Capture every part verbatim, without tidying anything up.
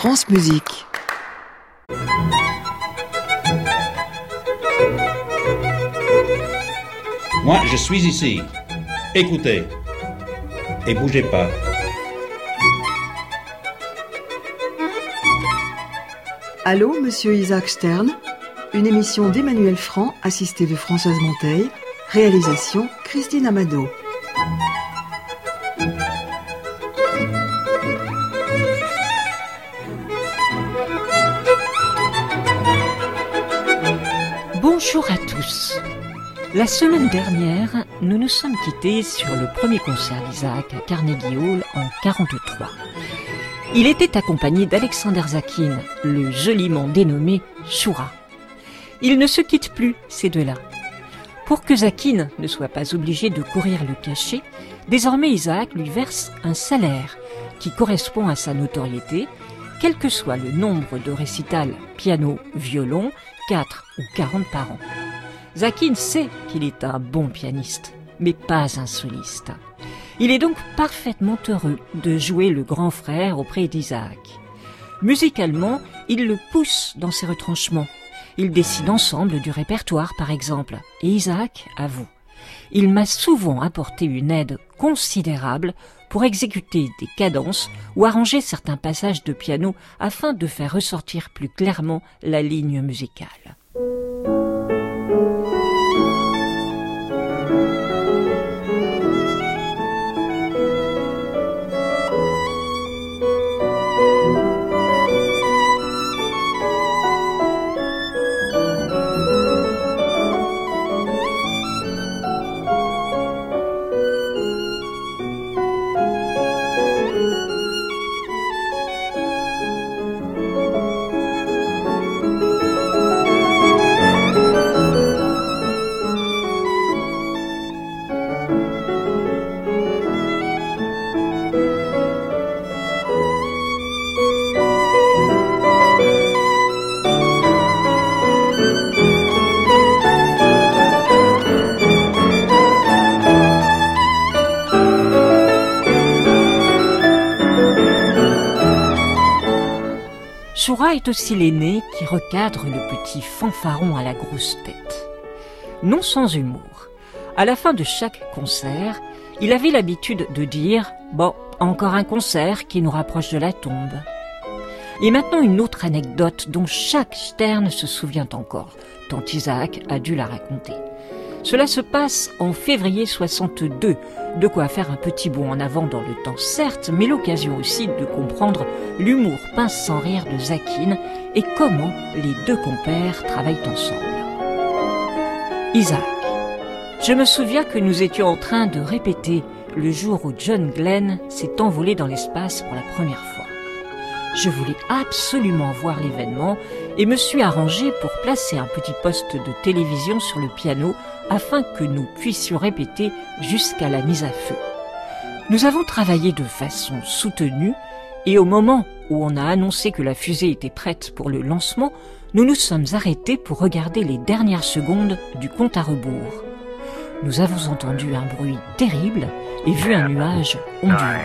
France Musique. Moi, je suis ici. Écoutez. Et bougez pas. Allô, monsieur Isaac Stern. Une émission d'Emmanuel Franc, assistée de Françoise Monteil. Réalisation, Christine Amado. Bonjour à tous. La semaine dernière, nous nous sommes quittés sur le premier concert d'Isaac à Carnegie Hall en quarante-trois. Il était accompagné d'Alexander Zakin, le joliment dénommé Shura. Ils ne se quittent plus, ces deux-là. Pour que Zakin ne soit pas obligé de courir le cachet, désormais Isaac lui verse un salaire qui correspond à sa notoriété, quel que soit le nombre de récitals piano-violon, quatre ou quarante par an. Zakin sait qu'il est un bon pianiste, mais pas un soliste. Il est donc parfaitement heureux de jouer le grand frère auprès d'Isaac. Musicalement, il le pousse dans ses retranchements. Ils décident ensemble du répertoire, par exemple, et Isaac avoue. Il m'a souvent apporté une aide considérable pour exécuter des cadences ou arranger certains passages de piano afin de faire ressortir plus clairement la ligne musicale. Shura est aussi l'aîné qui recadre le petit fanfaron à la grosse tête. Non sans humour. À la fin de chaque concert, il avait l'habitude de dire « Bon, encore un concert qui nous rapproche de la tombe ». Et maintenant une autre anecdote dont chaque Stern se souvient encore, tant Isaac a dû la raconter. Cela se passe en février soixante-deux, de quoi faire un petit bond en avant dans le temps certes, mais l'occasion aussi de comprendre l'humour pince sans rire de Zakin et comment les deux compères travaillent ensemble. Isaac, je me souviens que nous étions en train de répéter le jour où John Glenn s'est envolé dans l'espace pour la première fois. Je voulais absolument voir l'événement et me suis arrangé pour placer un petit poste de télévision sur le piano afin que nous puissions répéter jusqu'à la mise à feu. Nous avons travaillé de façon soutenue et au moment où on a annoncé que la fusée était prête pour le lancement, nous nous sommes arrêtés pour regarder les dernières secondes du compte à rebours. Nous avons entendu un bruit terrible et vu un nuage ondulant.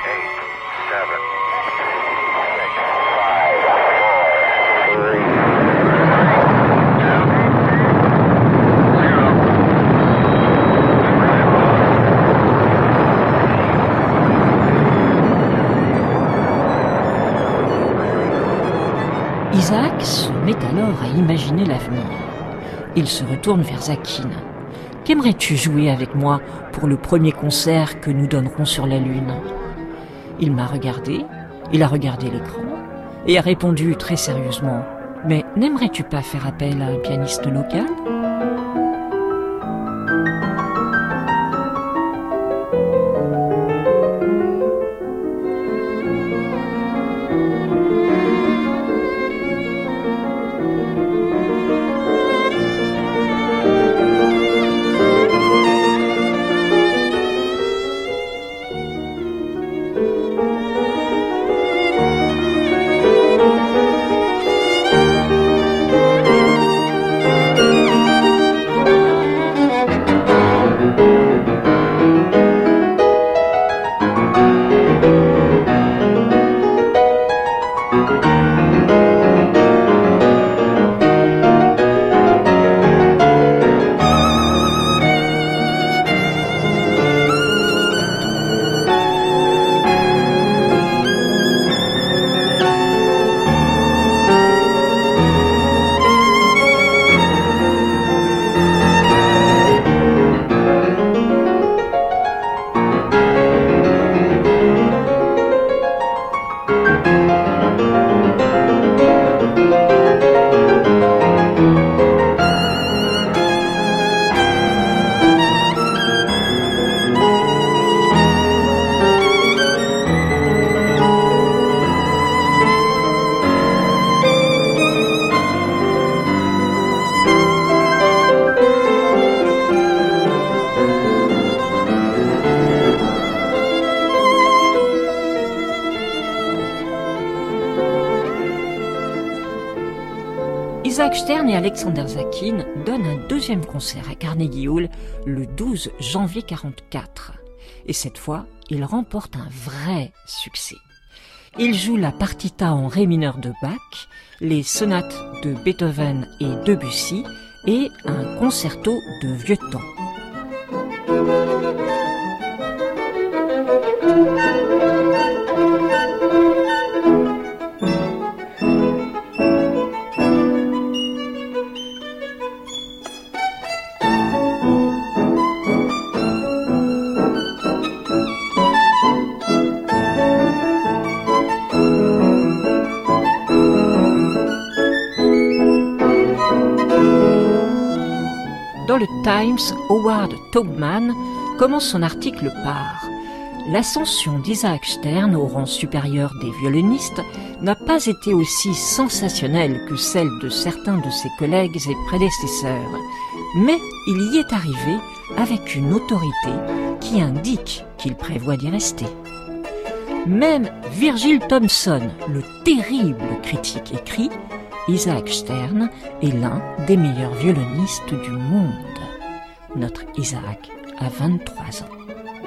Isaac se met alors à imaginer l'avenir. Il se retourne vers Zakin. « Qu'aimerais-tu jouer avec moi pour le premier concert que nous donnerons sur la Lune ?» Il m'a regardé, il a regardé l'écran et a répondu très sérieusement « Mais n'aimerais-tu pas faire appel à un pianiste local ?» Isaac Stern et Alexander Zakin donnent un deuxième concert à Carnegie Hall le douze janvier quarante-quatre. Et cette fois, ils remportent un vrai succès. Ils jouent la partita en ré mineur de Bach, les sonates de Beethoven et Debussy et un concerto de vieux temps. Dans le Times, Howard Taubman commence son article par « L'ascension d'Isaac Stern au rang supérieur des violonistes n'a pas été aussi sensationnelle que celle de certains de ses collègues et prédécesseurs, mais il y est arrivé avec une autorité qui indique qu'il prévoit d'y rester. » Même Virgil Thomson, le terrible critique, écrit « Isaac Stern est l'un des meilleurs violonistes du monde. » Notre Isaac a vingt-trois ans.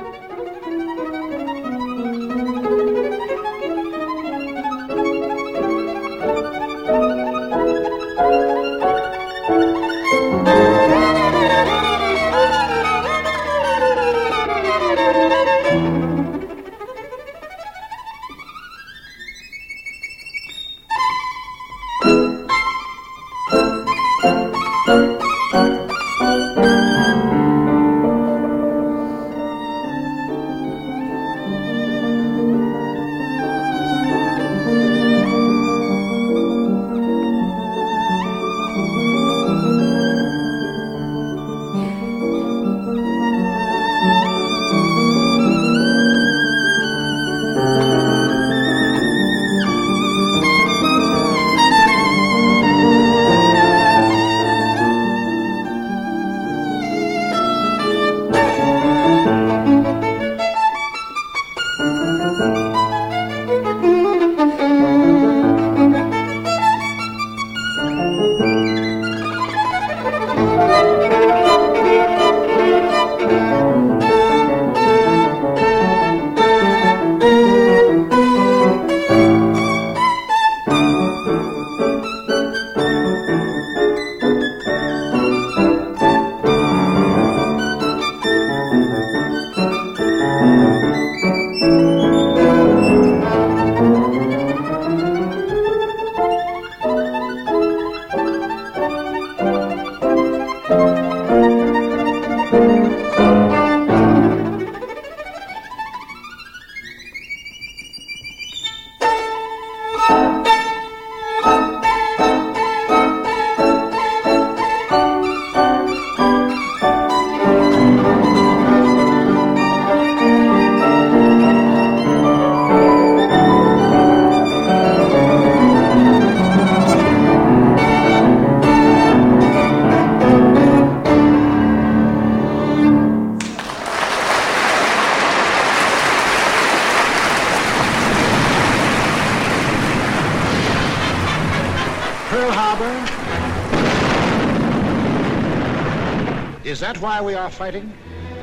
Is that why we are fighting?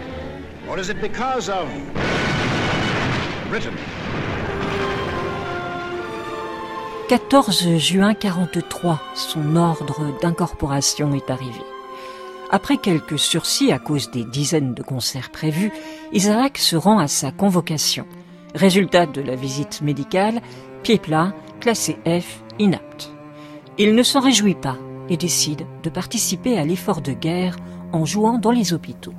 Or is it because of Britain? quatorze juin quarante-trois, son ordre d'incorporation est arrivé. Après quelques sursis à cause des dizaines de concerts prévus, Isaac se rend à sa convocation. Résultat de la visite médicale, pied plat, classé F, inapte. Il ne s'en réjouit pas et décide de participer à l'effort de guerre en jouant dans les hôpitaux.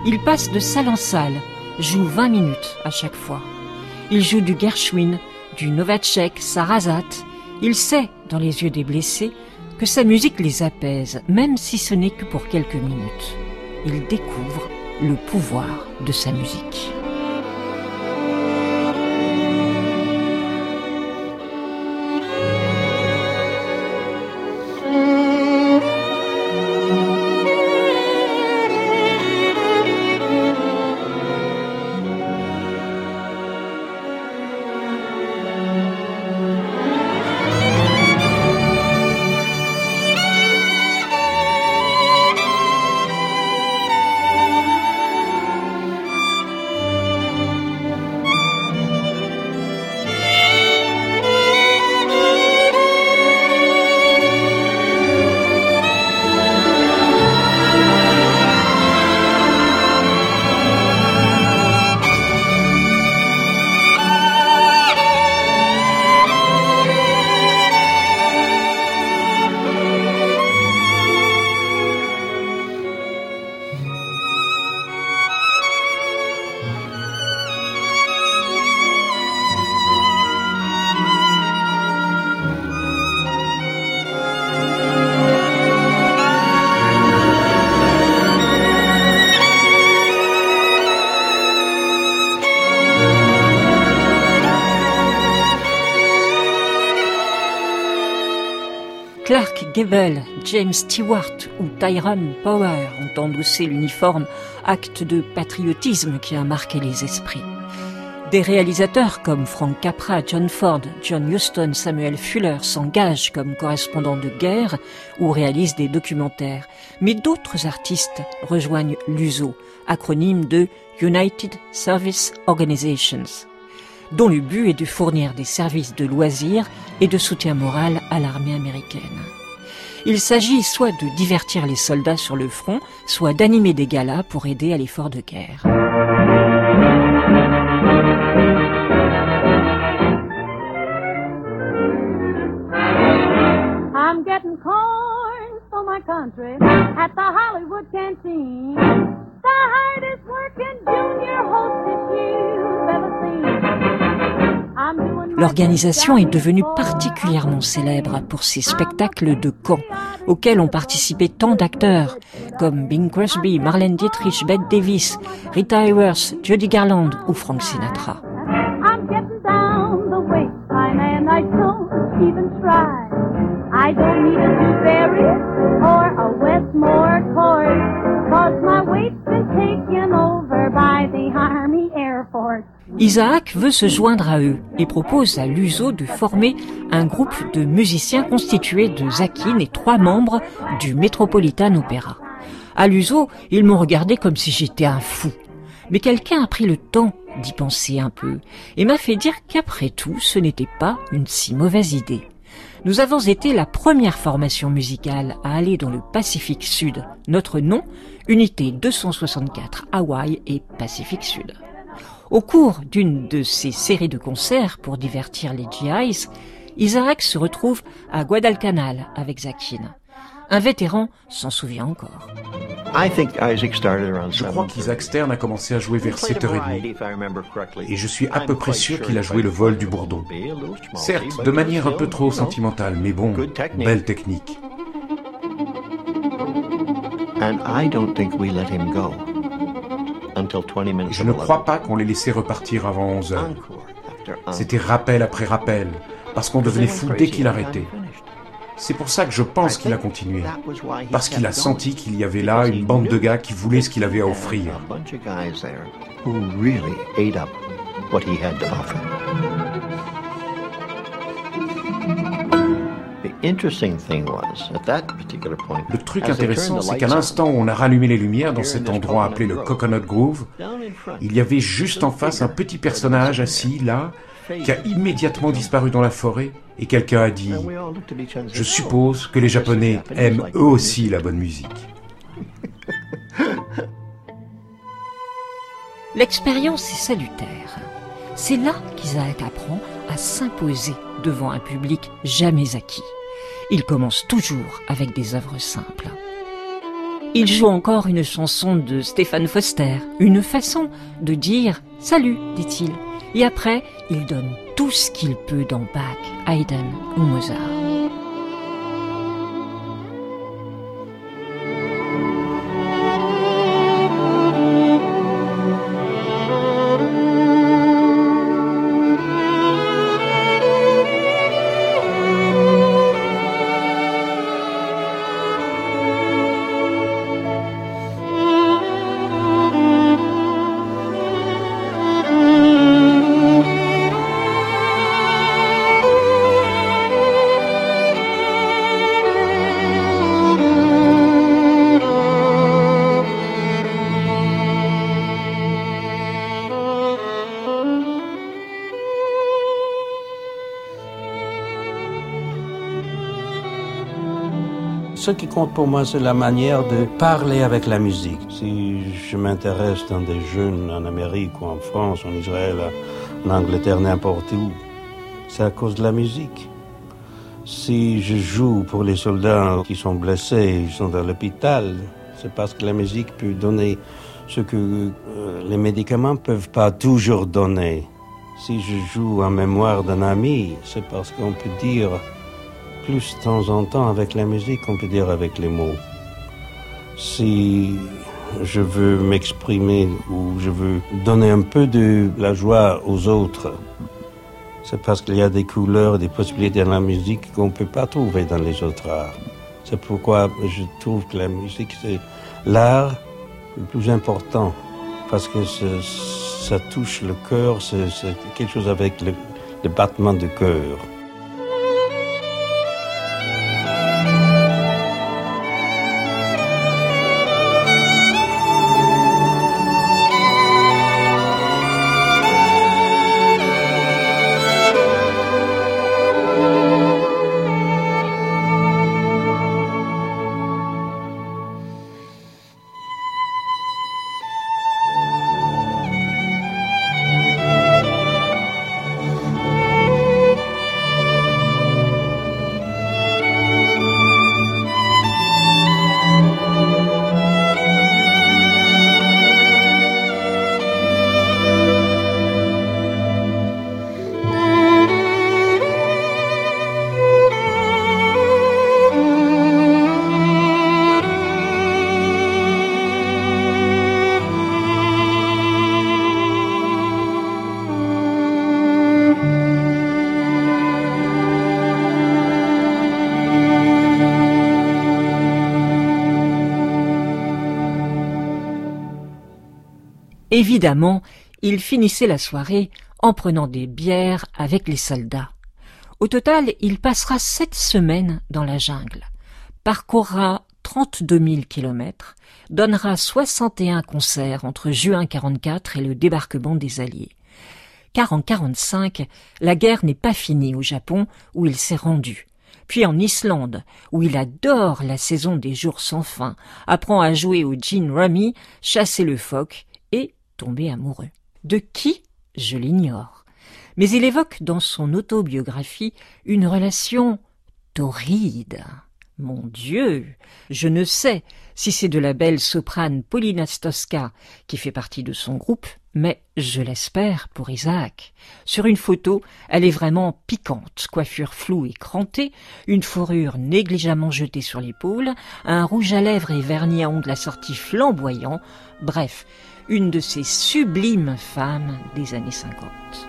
Il passe de salle en salle, joue vingt minutes à chaque fois. Il joue du Gershwin, du Novacek, Sarasate. Il sait, dans les yeux des blessés, que sa musique les apaise, même si ce n'est que pour quelques minutes. Il découvre le pouvoir de sa musique. Clark Gable, James Stewart ou Tyrone Power ont endossé l'uniforme, acte de patriotisme qui a marqué les esprits. Des réalisateurs comme Frank Capra, John Ford, John Huston, Samuel Fuller s'engagent comme correspondants de guerre ou réalisent des documentaires. Mais d'autres artistes rejoignent l'U S O, acronyme de United Service Organizations, dont le but est de fournir des services de loisirs et de soutien moral à l'armée américaine. Il s'agit soit de divertir les soldats sur le front, soit d'animer des galas pour aider à l'effort de guerre. I'm getting corn for my country at the Hollywood canteen. The hardest working junior hostess you've ever seen. L'organisation est devenue particulièrement célèbre pour ses spectacles de camp, auxquels ont participé tant d'acteurs comme Bing Crosby, Marlene Dietrich, Bette Davis, Rita Hayworth, Judy Garland ou Frank Sinatra. I don't need a Newberry or a Westmore course, 'cause my weight's been taken over by the Army Air Force. Isaac veut se joindre à eux et propose à l'U S O de former un groupe de musiciens constitué de Zakin et trois membres du Metropolitan Opera. À l'U S O, ils m'ont regardé comme si j'étais un fou. Mais quelqu'un a pris le temps d'y penser un peu et m'a fait dire qu'après tout, ce n'était pas une si mauvaise idée. Nous avons été la première formation musicale à aller dans le Pacifique Sud. Notre nom, Unité deux cent soixante-quatre, Hawaï et Pacifique Sud. Au cours d'une de ces séries de concerts pour divertir les G Is, Isaac se retrouve à Guadalcanal avec Zakin. Un vétéran s'en souvient encore. Je crois qu'Isaac Stern a commencé à jouer vers sept heures trente et je suis à peu près sûr qu'il a joué le vol du bourdon. Certes, de manière un peu trop sentimentale, mais bon, belle technique. Je ne crois pas qu'on les laissait repartir avant onze heures. C'était rappel après rappel, parce qu'on devenait fou dès qu'il arrêtait. C'est pour ça que je pense qu'il a continué, parce qu'il a senti qu'il y avait là une bande de gars qui voulaient ce qu'il avait à offrir. Le truc intéressant, c'est qu'à l'instant où on a rallumé les lumières dans cet endroit appelé le Coconut Grove, il y avait juste en face un petit personnage assis là, qui a immédiatement disparu dans la forêt, et quelqu'un a dit « Je suppose que les Japonais aiment eux aussi la bonne musique. » L'expérience est salutaire. C'est là qu'Isaac apprend à s'imposer devant un public jamais acquis. Il commence toujours avec des œuvres simples. il joue encore une chanson de Stéphane Foster, une façon de dire « Salut », dit-il. Et après, il donne tout ce qu'il peut dans Bach, Haydn ou Mozart. Ce qui compte pour moi, c'est la manière de parler avec la musique. Si je m'intéresse dans des jeunes en Amérique ou en France, en Israël, en Angleterre, n'importe où, c'est à cause de la musique. Si je joue pour les soldats qui sont blessés, ils sont dans l'hôpital, c'est parce que la musique peut donner ce que euh, les médicaments ne peuvent pas toujours donner. Si je joue en mémoire d'un ami, c'est parce qu'on peut dire plus de temps en temps avec la musique qu'on peut dire avec les mots. Si je veux m'exprimer ou je veux donner un peu de la joie aux autres, c'est parce qu'il y a des couleurs et des possibilités dans la musique qu'on ne peut pas trouver dans les autres arts. C'est pourquoi je trouve que la musique, c'est l'art le plus important, parce que ça touche le cœur, c'est, c'est quelque chose avec le, le battement du cœur. Évidemment, il finissait la soirée en prenant des bières avec les soldats. Au total, il passera sept semaines dans la jungle, parcourra trente-deux mille kilomètres, donnera soixante et un concerts entre juin quarante-quatre et le débarquement des Alliés. Car en quarante-cinq, la guerre n'est pas finie au Japon, où il s'est rendu. Puis en Islande, où il adore la saison des jours sans fin, apprend à jouer au gin rummy, chasser le phoque et tomber amoureux. De qui? Je l'ignore. Mais il évoque dans son autobiographie une relation torride. Mon Dieu, je ne sais si c'est de la belle soprane Paulina Stosca qui fait partie de son groupe, mais je l'espère pour Isaac. Sur une photo, elle est vraiment piquante, coiffure floue et crantée, une fourrure négligemment jetée sur l'épaule, un rouge à lèvres et vernis à ongles assortis flamboyants, bref, une de ces sublimes femmes des années cinquante.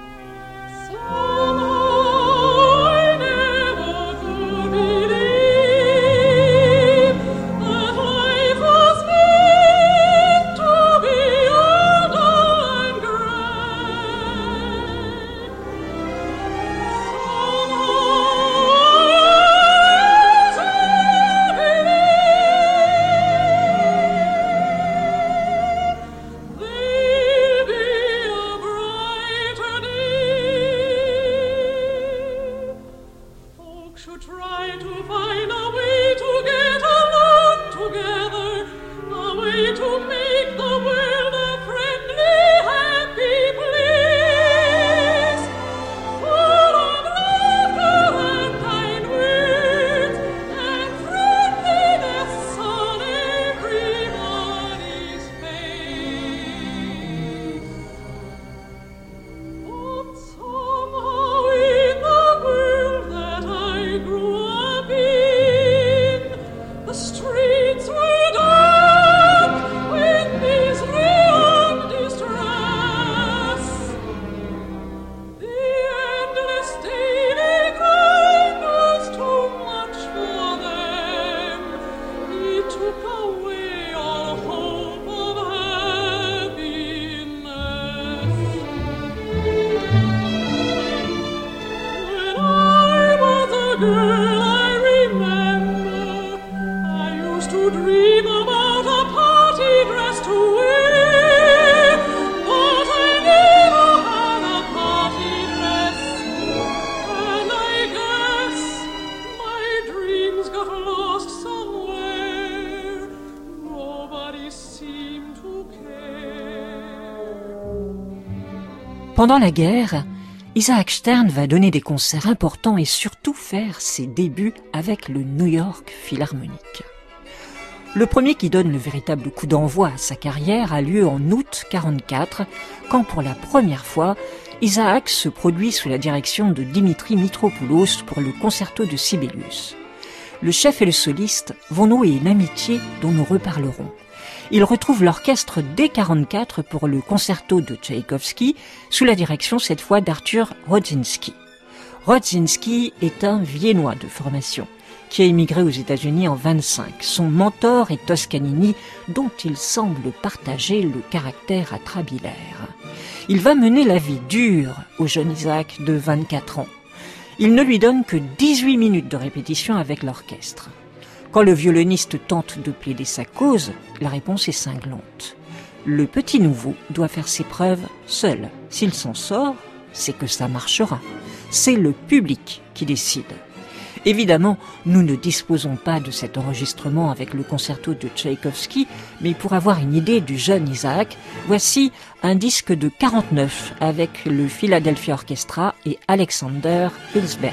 Pendant la guerre, Isaac Stern va donner des concerts importants et surtout faire ses débuts avec le New York Philharmonic. Le premier qui donne le véritable coup d'envoi à sa carrière a lieu en août quarante-quatre, quand pour la première fois, Isaac se produit sous la direction de Dimitri Mitropoulos pour le concerto de Sibelius. Le chef et le soliste vont nouer une amitié dont nous reparlerons. Ils retrouvent l'orchestre dès quarante-quatre pour le concerto de Tchaïkovski, sous la direction cette fois d'Arthur Rodzinski. Rodzinski est un Viennois de formation, qui a émigré aux États-Unis en vingt-cinq. Son mentor est Toscanini, dont il semble partager le caractère atrabilaire. Il va mener la vie dure au jeune Isaac de vingt-quatre ans. Il ne lui donne que dix-huit minutes de répétition avec l'orchestre. Quand le violoniste tente de plaider sa cause, la réponse est cinglante. Le petit nouveau doit faire ses preuves seul. S'il s'en sort, c'est que ça marchera. C'est le public qui décide. Évidemment, nous ne disposons pas de cet enregistrement avec le concerto de Tchaïkovski, mais pour avoir une idée du jeune Isaac, voici un disque de quarante-neuf avec le Philadelphia Orchestra et Alexander Hilsberg.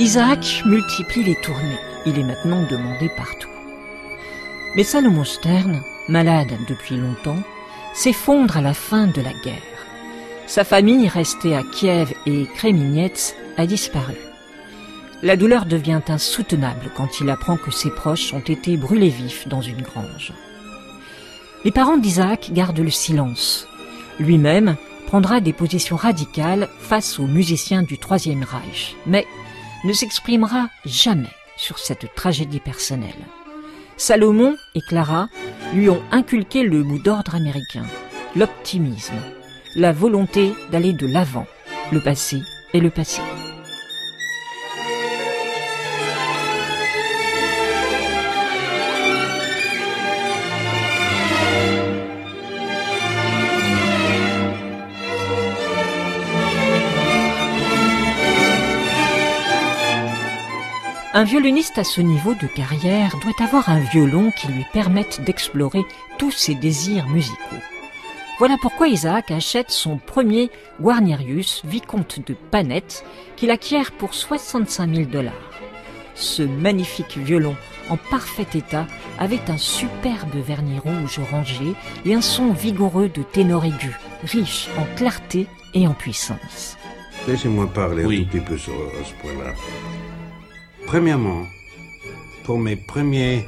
Isaac multiplie les tournées. Il est maintenant demandé partout. Mais Salomon Stern, malade depuis longtemps, s'effondre à la fin de la guerre. Sa famille, restée à Kiev et Kreminets, a disparu. La douleur devient insoutenable quand il apprend que ses proches ont été brûlés vifs dans une grange. Les parents d'Isaac gardent le silence. Lui-même prendra des positions radicales face aux musiciens du Troisième Reich, mais ne s'exprimera jamais sur cette tragédie personnelle. Salomon et Clara lui ont inculqué le mot d'ordre américain, l'optimisme, la volonté d'aller de l'avant. Le passé est le passé. Un violoniste à ce niveau de carrière doit avoir un violon qui lui permette d'explorer tous ses désirs musicaux. Voilà pourquoi Isaac achète son premier Guarnerius, vicomte de Panette, qu'il acquiert pour soixante-cinq mille dollars. Ce magnifique violon en parfait état avait un superbe vernis rouge orangé et un son vigoureux de ténor aigu, riche en clarté et en puissance. Laissez-moi parler Oui. un tout petit peu sur à ce point-là. Premièrement, pour mes premiers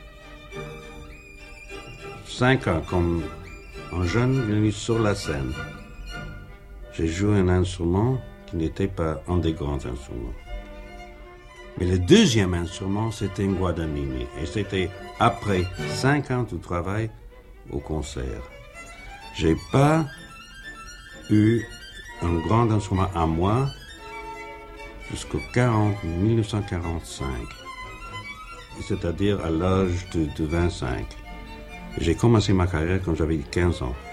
cinq ans comme un jeune violoniste sur la scène, j'ai joué un instrument qui n'était pas un des grands instruments. Mais le deuxième instrument, c'était un guadagnini. Et c'était après cinq ans de travail au concert. J'ai pas eu un grand instrument à moi jusqu'au mille neuf cent quarante-cinq, c'est-à-dire à l'âge de, de vingt-cinq. J'ai commencé ma carrière quand j'avais quinze ans.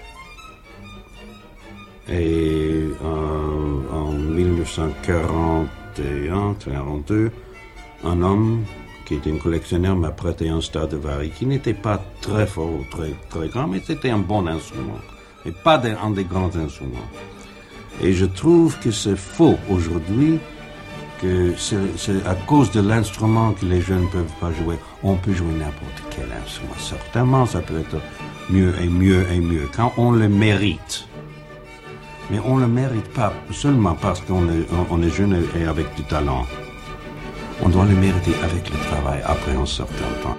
Et en, en mille neuf cent quarante et un, quarante-deux, un homme qui était un collectionneur m'a prêté un Stradivari qui n'était pas très fort ou très, très grand, mais c'était un bon instrument, et pas des, un des grands instruments. Et je trouve que c'est faux aujourd'hui que c'est, c'est à cause de l'instrument que les jeunes ne peuvent pas jouer. On peut jouer n'importe quel instrument. Certainement, ça peut être mieux et mieux et mieux quand on le mérite. Mais on ne le mérite pas seulement parce qu'on est, on est jeune et avec du talent. On doit le mériter avec le travail après un certain temps.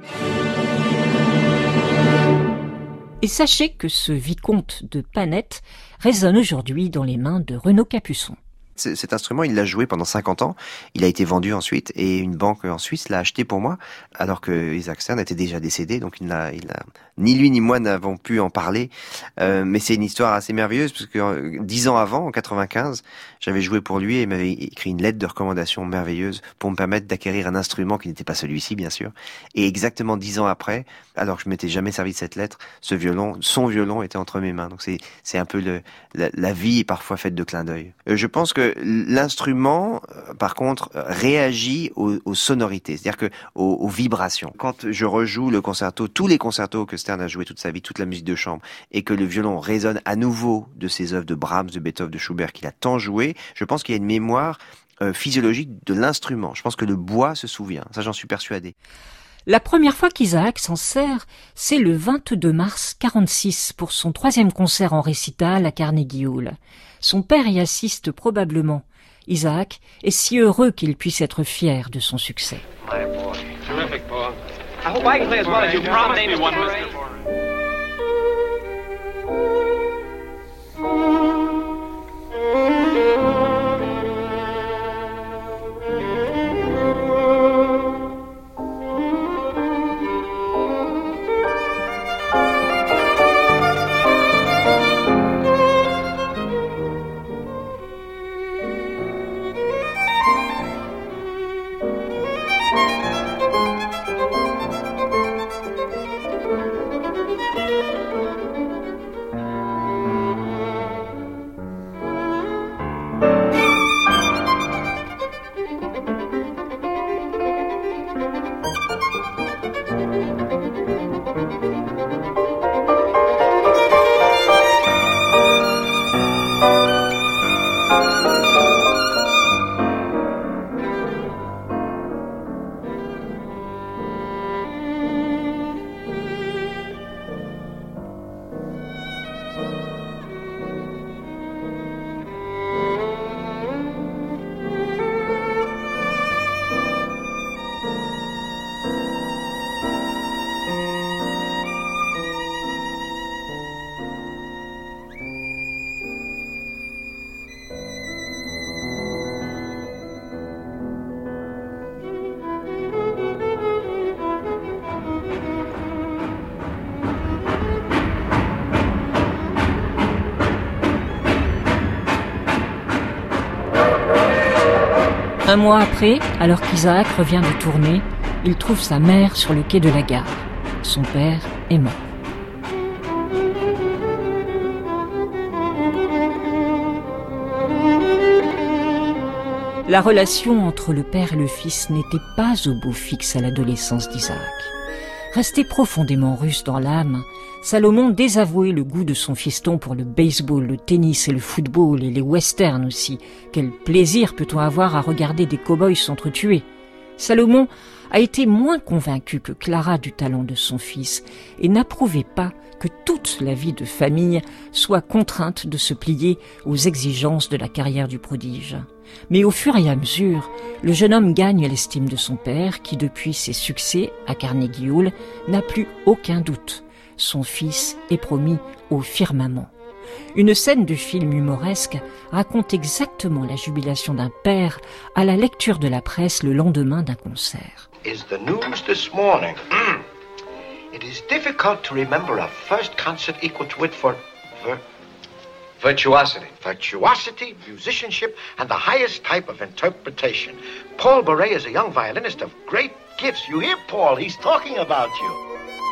Et sachez que ce vicomte de Panette résonne aujourd'hui dans les mains de Renaud Capuçon. Cet instrument, il l'a joué pendant cinquante ans. Il a été vendu ensuite et une banque en Suisse l'a acheté pour moi, alors que Isaac Stern était déjà décédé, donc il n'a, il a, ni lui ni moi n'avons pu en parler. Euh, mais c'est une histoire assez merveilleuse parce que euh, dix ans avant, en quatre-vingt-quinze, j'avais joué pour lui et il m'avait écrit une lettre de recommandation merveilleuse pour me permettre d'acquérir un instrument qui n'était pas celui-ci, bien sûr. Et exactement dix ans après, alors que je m'étais jamais servi de cette lettre, ce violon, son violon était entre mes mains. Donc c'est, c'est un peu le, la, la vie est parfois faite de clins d'œil. Euh, je pense que l'instrument, par contre, réagit aux, aux sonorités, c'est-à-dire que aux, aux vibrations. Quand je rejoue le concerto, tous les concertos que Stern a joué toute sa vie, toute la musique de chambre, et que le violon résonne à nouveau de ses œuvres de Brahms, de Beethoven, de Schubert qu'il a tant joué, je pense qu'il y a une mémoire euh, physiologique de l'instrument. Je pense que le bois se souvient. Ça, j'en suis persuadé. La première fois qu'Isaac s'en sert, c'est le vingt-deux mars quarante-six pour son troisième concert en récital à Carnegie Hall. Son père y assiste probablement. Isaac est si heureux qu'il puisse être fier de son succès. My boy. Terrific, Paul. I hope I can play as well as you promised me, Mister Un mois après, alors qu'Isaac revient de tourner, il trouve sa mère sur le quai de la gare. Son père est mort. La relation entre le père et le fils n'était pas au beau fixe à l'adolescence d'Isaac. Resté profondément russe dans l'âme, Salomon désavouait le goût de son fiston pour le baseball, le tennis et le football et les westerns aussi. Quel plaisir peut-on avoir à regarder des cow-boys s'entretuer ? Salomon a été moins convaincu que Clara du talent de son fils et n'approuvait pas que toute la vie de famille soit contrainte de se plier aux exigences de la carrière du prodige. Mais au fur et à mesure, le jeune homme gagne l'estime de son père qui, depuis ses succès à Carnegie Hall, n'a plus aucun doute. Son fils est promis au firmament. Une scène du film humoresque raconte exactement la jubilation d'un père à la lecture de la presse le lendemain d'un concert. Is the news this morning? It is difficult to remember a first concert equal to it for vir- virtuosity. Virtuosity, musicianship, and the highest type of interpretation. Paul Bourret is a young violinist of great gifts. You hear Paul, he's talking about you.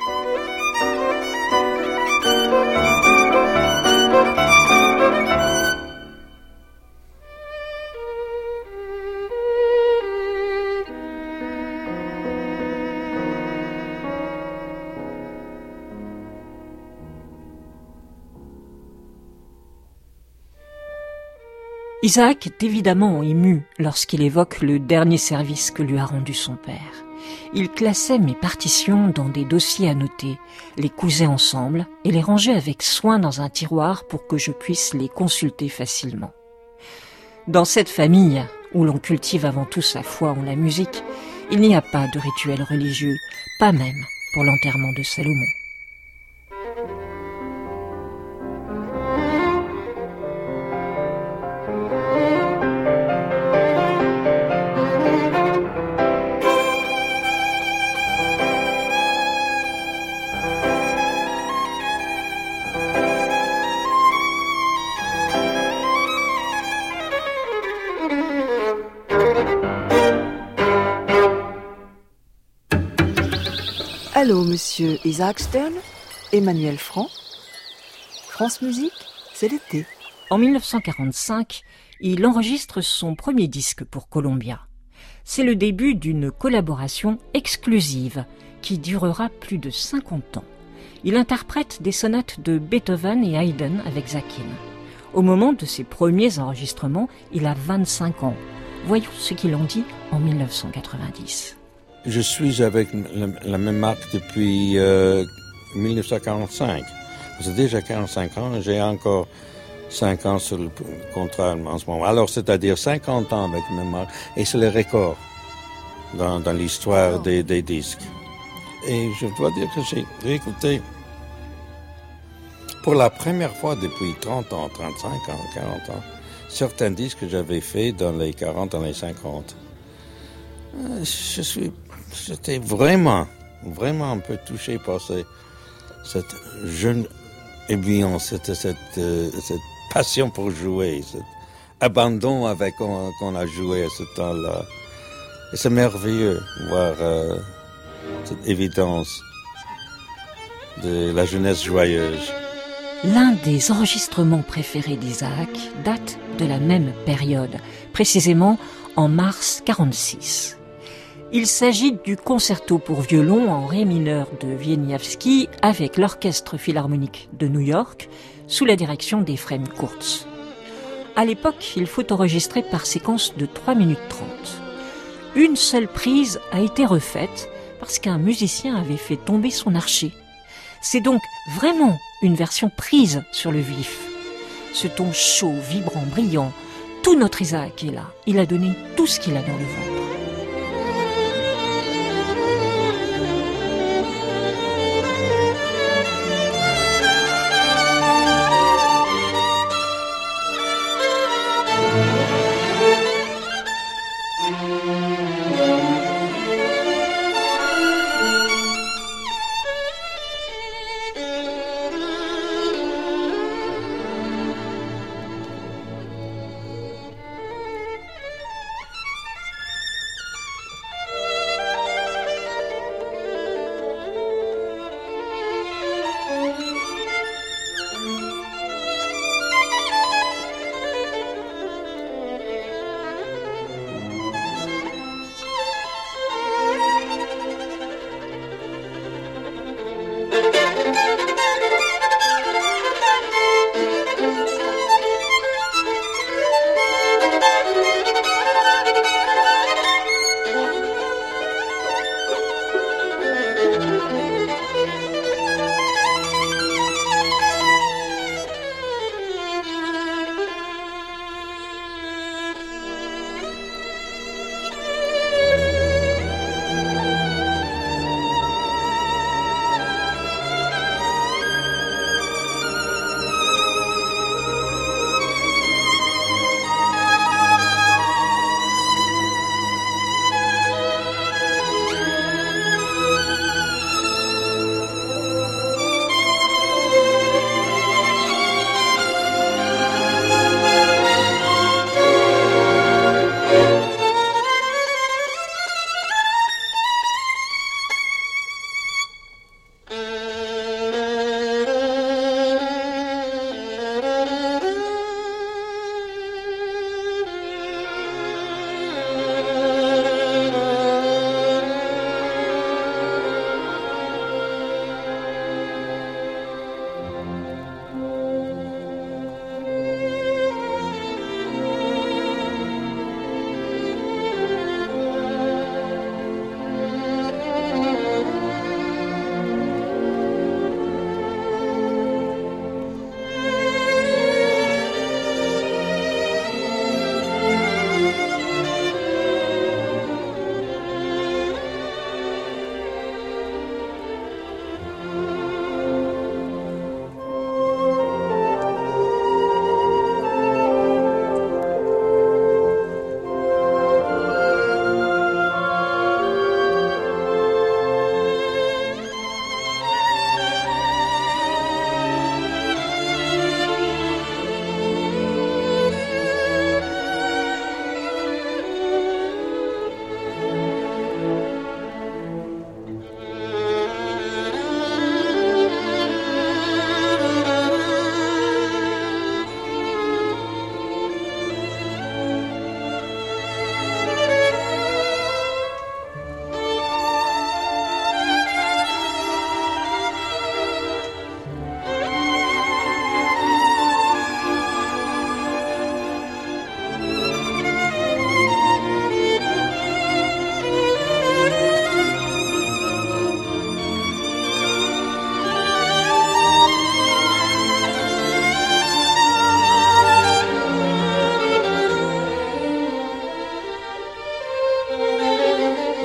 Isaac est évidemment ému lorsqu'il évoque le dernier service que lui a rendu son père. Il classait mes partitions dans des dossiers annotés, les cousait ensemble et les rangeait avec soin dans un tiroir pour que je puisse les consulter facilement. Dans cette famille, où l'on cultive avant tout sa foi en la musique, il n'y a pas de rituel religieux, pas même pour l'enterrement de Salomon. Allô, monsieur Isaac Stern, Emmanuel Franc. France Musique, c'est l'été. En mille neuf cent quarante-cinq, il enregistre son premier disque pour Columbia. C'est le début d'une collaboration exclusive qui durera plus de cinquante ans. Il interprète des sonates de Beethoven et Haydn avec Zakin. Au moment de ses premiers enregistrements, il a vingt-cinq ans. Voyons ce qu'il en dit en mille neuf cent quatre-vingt-dix. Je suis avec la, la même marque depuis euh, mille neuf cent quarante-cinq. C'est déjà quarante-cinq ans et j'ai encore cinq ans sur le contrat en ce moment. Alors, c'est-à-dire cinquante ans avec la même marque. Et c'est le record dans, dans l'histoire oh. des, des disques. Et je dois dire que j'ai réécouté pour la première fois depuis trente ans, trente-cinq ans, quarante ans, certains disques que j'avais faits dans les quarante, dans les cinquante. Je suis, j'étais vraiment, vraiment un peu touché par ces, cette jeune ambiance, cette, cette, euh, cette passion pour jouer, cet abandon avec qu'on, qu'on a joué à ce temps-là. Et c'est merveilleux voir euh, cette évidence de la jeunesse joyeuse. L'un des enregistrements préférés d'Isaac date de la même période, précisément en mars quarante-six. Il s'agit du concerto pour violon en ré mineur de Wieniawski avec l'Orchestre Philharmonique de New York sous la direction d'Ephraim Kurtz. À l'époque, il faut enregistrer par séquence de trois minutes trente. Une seule prise a été refaite parce qu'un musicien avait fait tomber son archet. C'est donc vraiment une version prise sur le vif. Ce ton chaud, vibrant, brillant, tout notre Isaac est là. Il a donné tout ce qu'il a dans le ventre.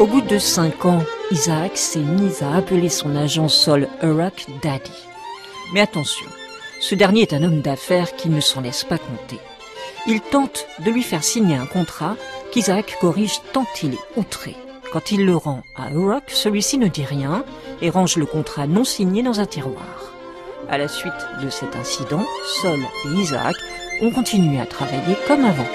Au bout de cinq ans, Isaac s'est mis à appeler son agent Sol Urach Daddy. Mais attention, ce dernier est un homme d'affaires qui ne s'en laisse pas compter. Il tente de lui faire signer un contrat qu'Isaac corrige tant il est outré. Quand il le rend à Urach, celui-ci ne dit rien et range le contrat non signé dans un tiroir. À la suite de cet incident, Sol et Isaac ont continué à travailler comme avant.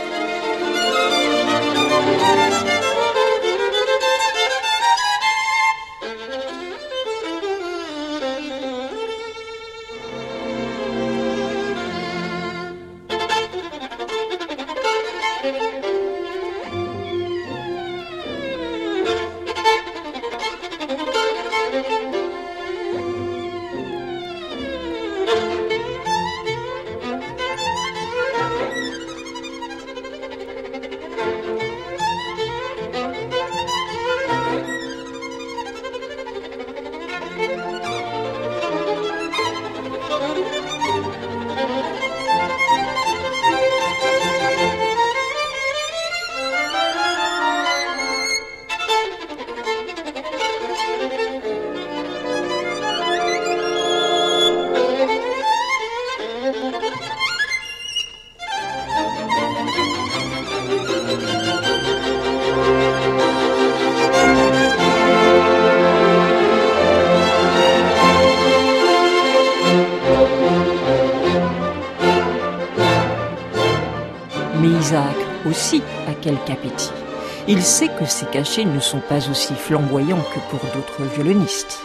Mais Isaac aussi a quelque appétit. Il sait que ses cachets ne sont pas aussi flamboyants que pour d'autres violonistes.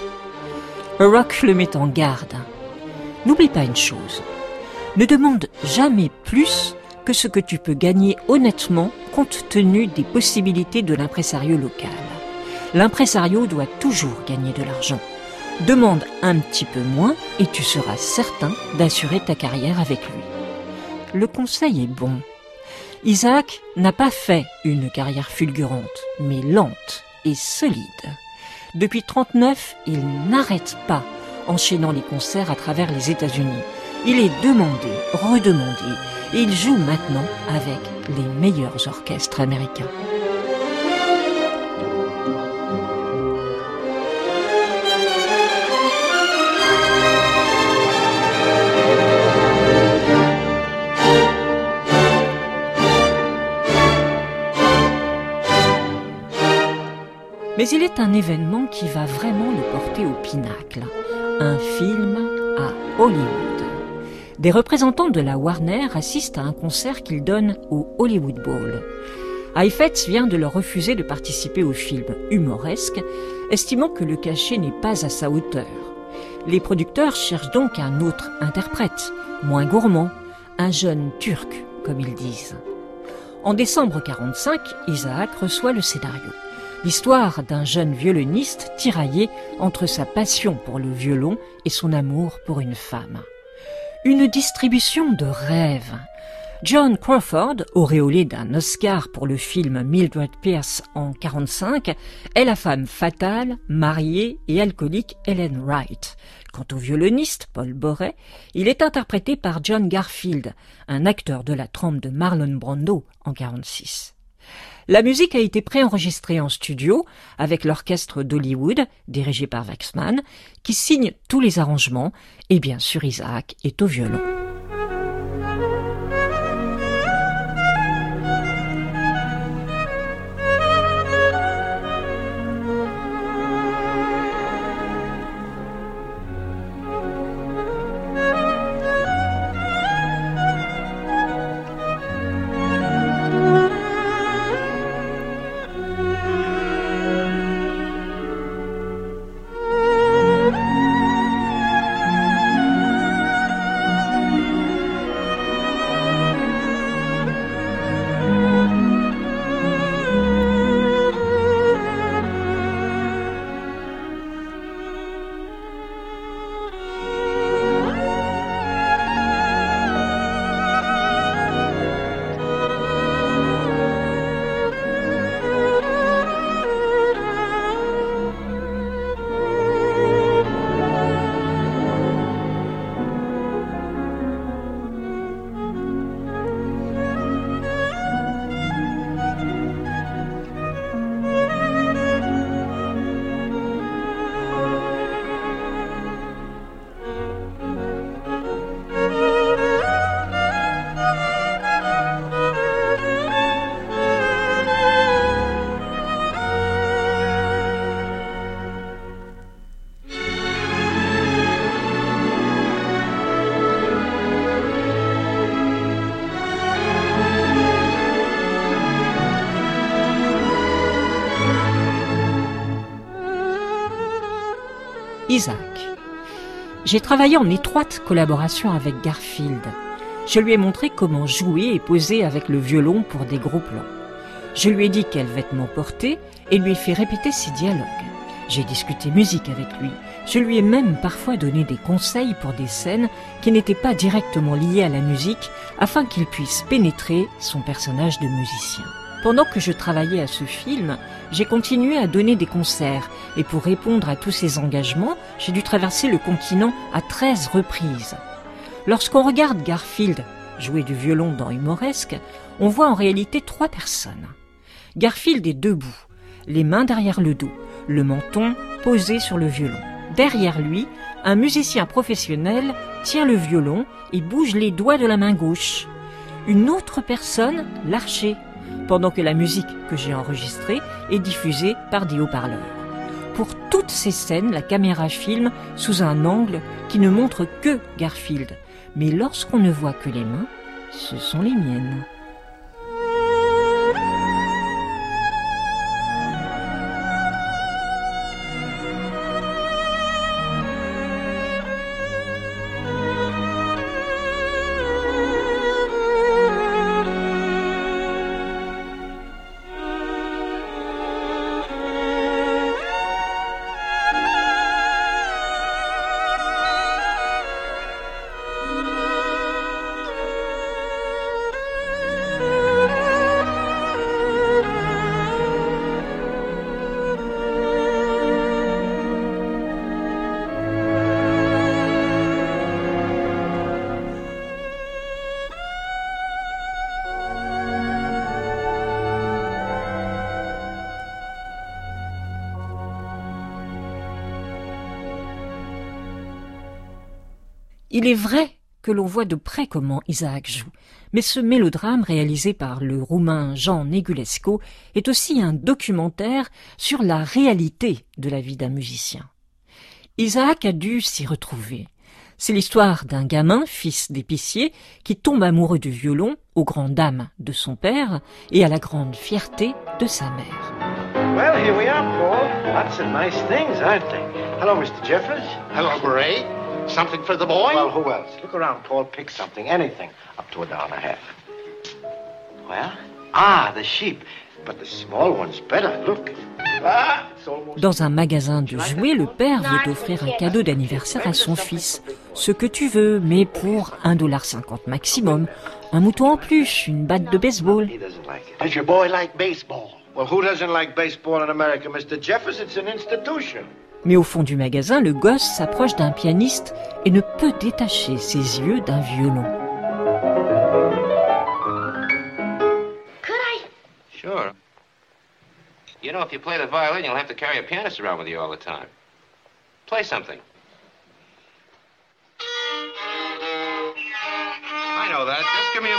Urach le met en garde. N'oublie pas une chose. Ne demande jamais plus que ce que tu peux gagner honnêtement compte tenu des possibilités de l'impresario local. L'impresario doit toujours gagner de l'argent. Demande un petit peu moins et tu seras certain d'assurer ta carrière avec lui. Le conseil est bon. Isaac n'a pas fait une carrière fulgurante, mais lente et solide. Depuis trente-neuf, il n'arrête pas, enchaînant les concerts à travers les États-Unis. Il est demandé, redemandé, et il joue maintenant avec les meilleurs orchestres américains. Mais il est un événement qui va vraiment le porter au pinacle. Un film à Hollywood. Des représentants de la Warner assistent à un concert qu'ils donnent au Hollywood Bowl. Heifetz vient de leur refuser de participer au film humoresque, estimant que le cachet n'est pas à sa hauteur. Les producteurs cherchent donc un autre interprète, moins gourmand, un jeune turc, comme ils disent. En décembre quarante-cinq, Isaac reçoit le scénario. L'histoire d'un jeune violoniste tiraillé entre sa passion pour le violon et son amour pour une femme. Une distribution de rêve. Joan Crawford, auréolée d'un Oscar pour le film Mildred Pierce en quarante-cinq, est la femme fatale, mariée et alcoolique Ellen Wright. Quant au violoniste, Paul Boré, il est interprété par John Garfield, un acteur de la trempe de Marlon Brando en quarante-six. La musique a été préenregistrée en studio avec l'orchestre d'Hollywood, dirigé par Waxman, qui signe tous les arrangements, et bien sûr Isaac est au violon. Isaac. J'ai travaillé en étroite collaboration avec Garfield. Je lui ai montré comment jouer et poser avec le violon pour des gros plans. Je lui ai dit quels vêtements porter et lui ai fait répéter ses dialogues. J'ai discuté musique avec lui. Je lui ai même parfois donné des conseils pour des scènes qui n'étaient pas directement liées à la musique afin qu'il puisse pénétrer son personnage de musicien. Pendant que je travaillais à ce film, j'ai continué à donner des concerts et pour répondre à tous ces engagements, j'ai dû traverser le continent à treize reprises. Lorsqu'on regarde Garfield jouer du violon dans Humoresque, on voit en réalité trois personnes. Garfield est debout, les mains derrière le dos, le menton posé sur le violon. Derrière lui, un musicien professionnel tient le violon et bouge les doigts de la main gauche. Une autre personne l'archer, pendant que la musique que j'ai enregistrée est diffusée par des haut-parleurs. Pour toutes ces scènes, la caméra filme sous un angle qui ne montre que Garfield. Mais lorsqu'on ne voit que les mains, ce sont les miennes. Il est vrai que l'on voit de près comment Isaac joue, mais ce mélodrame réalisé par le Roumain Jean Negulesco est aussi un documentaire sur la réalité de la vie d'un musicien. Isaac a dû s'y retrouver. C'est l'histoire d'un gamin, fils d'épicier, qui tombe amoureux du violon, aux grandes dames de son père et à la grande fierté de sa mère. Well, here we are, Paul. Lots of nice things, aren't they? Hello, Mister Jeffers. Hello, Ray. Something for the boy? Well, who else? Look around, Paul. Pick something, anything, up to a dollar and a half. Well, ah, the sheep. But the small one's better. Look. Ah, it's almost... Dans un magasin de jouets, le père veut offrir un cadeau d'anniversaire à son fils. Ce que tu veux, mais pour un dollar cinquante maximum. Un mouton en peluche, une batte de baseball. He doesn't like it. Does your boy like baseball? Well, who doesn't like baseball in America, Mister Jeffers? It's an institution. Mais au fond du magasin, le gosse s'approche d'un pianiste et ne peut détacher ses yeux d'un violon. Could I? Sure. You know, if you play the violin, you'll have to carry a pianist around with you all the time. Play something. I know that. Just give me a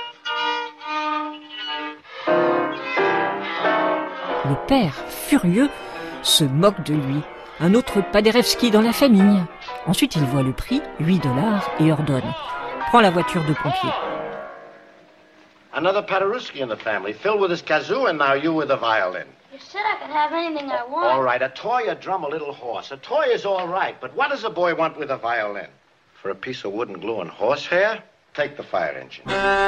minute. Le père, furieux, se moque de lui. Un autre Paderewski dans la famille. Ensuite, il voit le prix, huit dollars, et ordonne. Prends la voiture de pompier. Another Paderewski in the family, Phil with his kazoo, and now you with a violin. You said I could have anything I want. All right, a toy, a drum, a little horse. A toy is all right, but what does a boy want with a violin? For a piece of wood and glue and horsehair? Take the fire engine.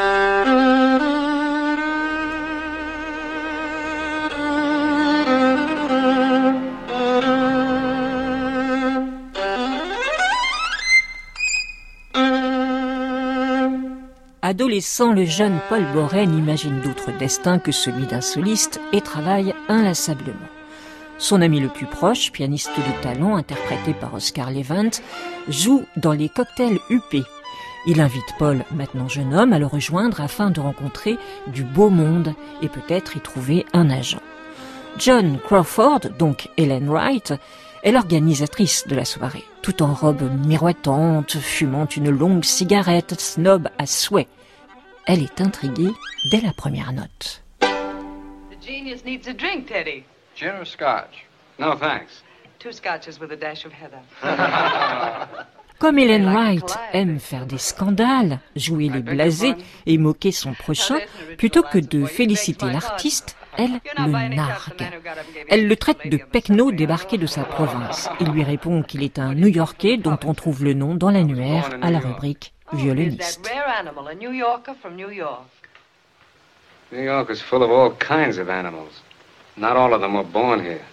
Adolescent, le jeune Paul Boré n'imagine d'autre destin que celui d'un soliste et travaille inlassablement. Son ami le plus proche, pianiste de talent interprété par Oscar Levant, joue dans les cocktails U P. Il invite Paul, maintenant jeune homme, à le rejoindre afin de rencontrer du beau monde et peut-être y trouver un agent. Joan Crawford, donc Ellen Wright, est l'organisatrice de la soirée, tout en robe miroitante, fumant une longue cigarette, snob à souhait. Elle est intriguée dès la première note. The genius needs a drink, Teddy. Gin or scotch? No, thanks. Two scotches with a dash of heather. Comme Ellen Wright aime faire des scandales, jouer les blasés et moquer son prochain, plutôt que de féliciter l'artiste, elle le nargue. Elle le traite de pecno débarqué de sa province. Il lui répond qu'il est un New-Yorkais dont on trouve le nom dans l'annuaire à la rubrique violoniste. New Yorker from New York. New York is full of all kinds of animals. Not all of them were born here.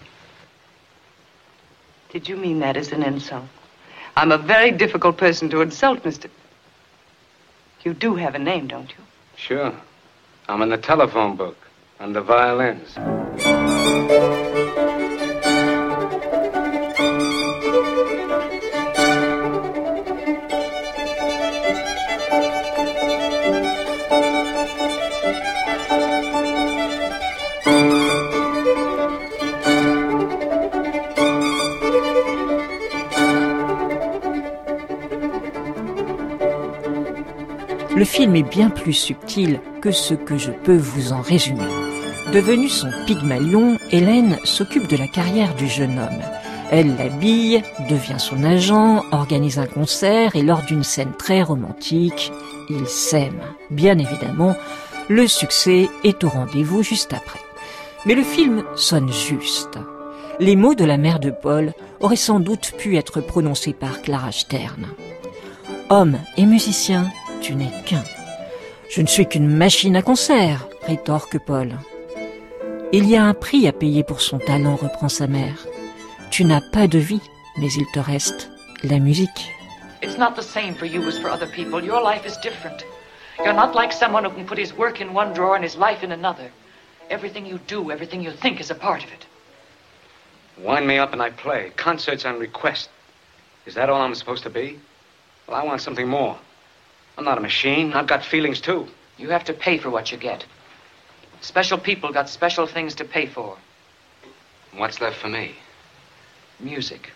Did you mean that as an insult? I'm a very difficult person to insult, Mister You do have a name, don't you? Sure. I'm in the telephone book, under violins. Le film est bien plus subtil que ce que je peux vous en résumer. Devenue son Pygmalion, Hélène s'occupe de la carrière du jeune homme. Elle l'habille, devient son agent, organise un concert et lors d'une scène très romantique, ils s'aiment. Bien évidemment, le succès est au rendez-vous juste après. Mais le film sonne juste. Les mots de la mère de Paul auraient sans doute pu être prononcés par Clara Stern. Homme et musicien, tu n'es qu'un. Je ne suis qu'une machine à concert, rétorque Paul. Il y a un prix à payer pour son talent, reprend sa mère. Tu n'as pas de vie, mais il te reste la musique. It's not the same for you as for other people. Your life is different. You're not like someone who can put his work in one drawer and his life in another. Everything you do, everything you think is a part of it. Wind me up and I play. Concerts on request. Is that all I'm supposed to be? Well, I want something more. I'm not a machine. I've got feelings, too. You have to pay for what you get. Special people got special things to pay for. What's left for me? Music.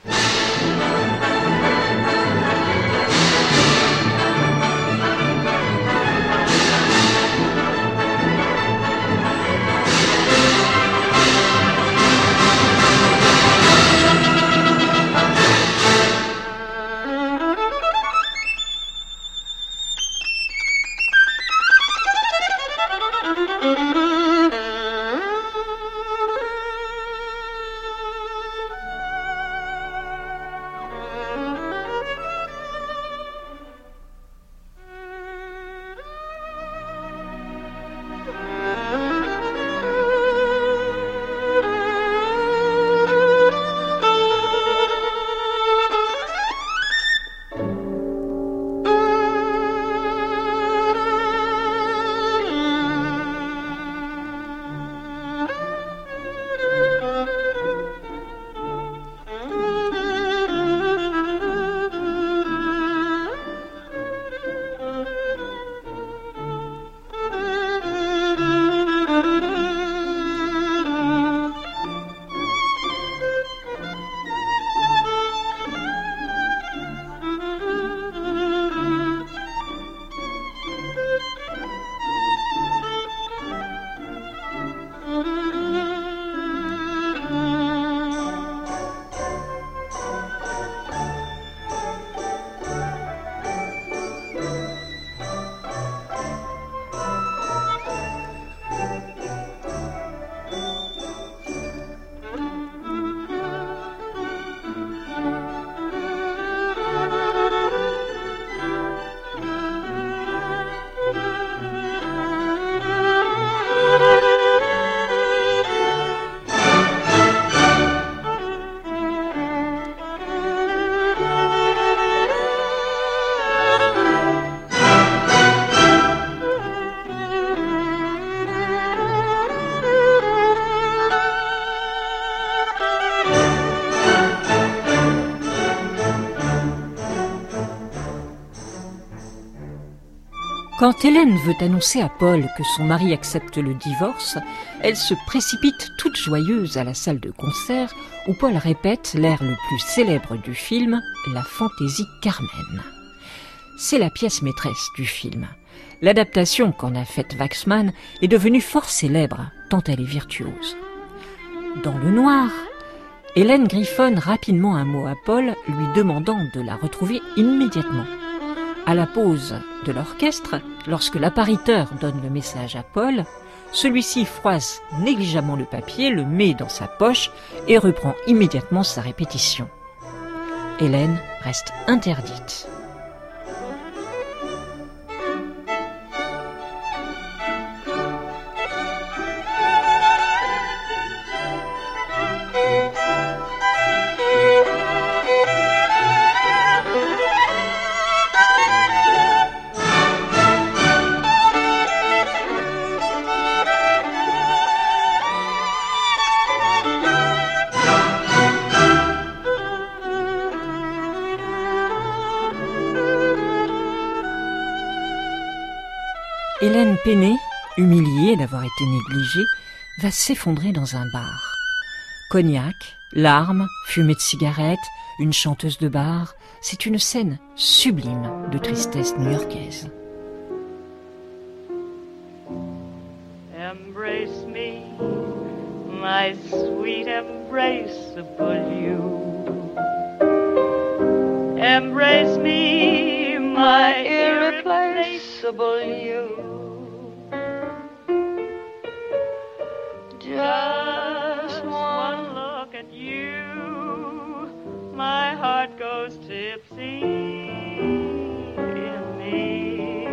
Quand Hélène veut annoncer à Paul que son mari accepte le divorce, elle se précipite toute joyeuse à la salle de concert où Paul répète l'air le plus célèbre du film, la Fantaisie Carmen. C'est la pièce maîtresse du film. L'adaptation qu'en a faite Waxman est devenue fort célèbre, tant elle est virtuose. Dans le noir, Hélène griffonne rapidement un mot à Paul, lui demandant de la retrouver immédiatement. À la pause de l'orchestre, lorsque l'appariteur donne le message à Paul, Celui-ci froisse négligemment le papier, le met dans sa poche et reprend immédiatement sa répétition. Hélène reste interdite. Hélène peinée, humiliée d'avoir été négligée, va s'effondrer dans un bar. Cognac, larmes, fumée de cigarettes, une chanteuse de bar, c'est une scène sublime de tristesse new-yorkaise. Embrace me, my sweet embraceable you. Embrace me, my irreplaceable you. Just one look at you, my heart goes tipsy in me.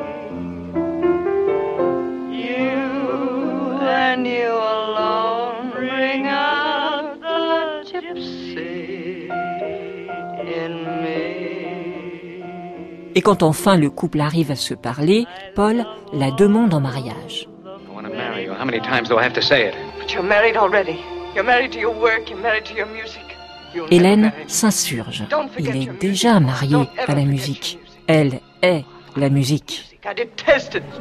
You and you alone bring out the gypsy in me. Et quand enfin le couple arrive à se parler, Paul la demande en mariage. How many times do I have to say it? But you're married already. You're married to your work, you're married to your music. You'll Hélène never marry. s'insurge. Don't forget Il your est déjà music. marié Don't ever à la forget musique. Elle est la musique. I detest it.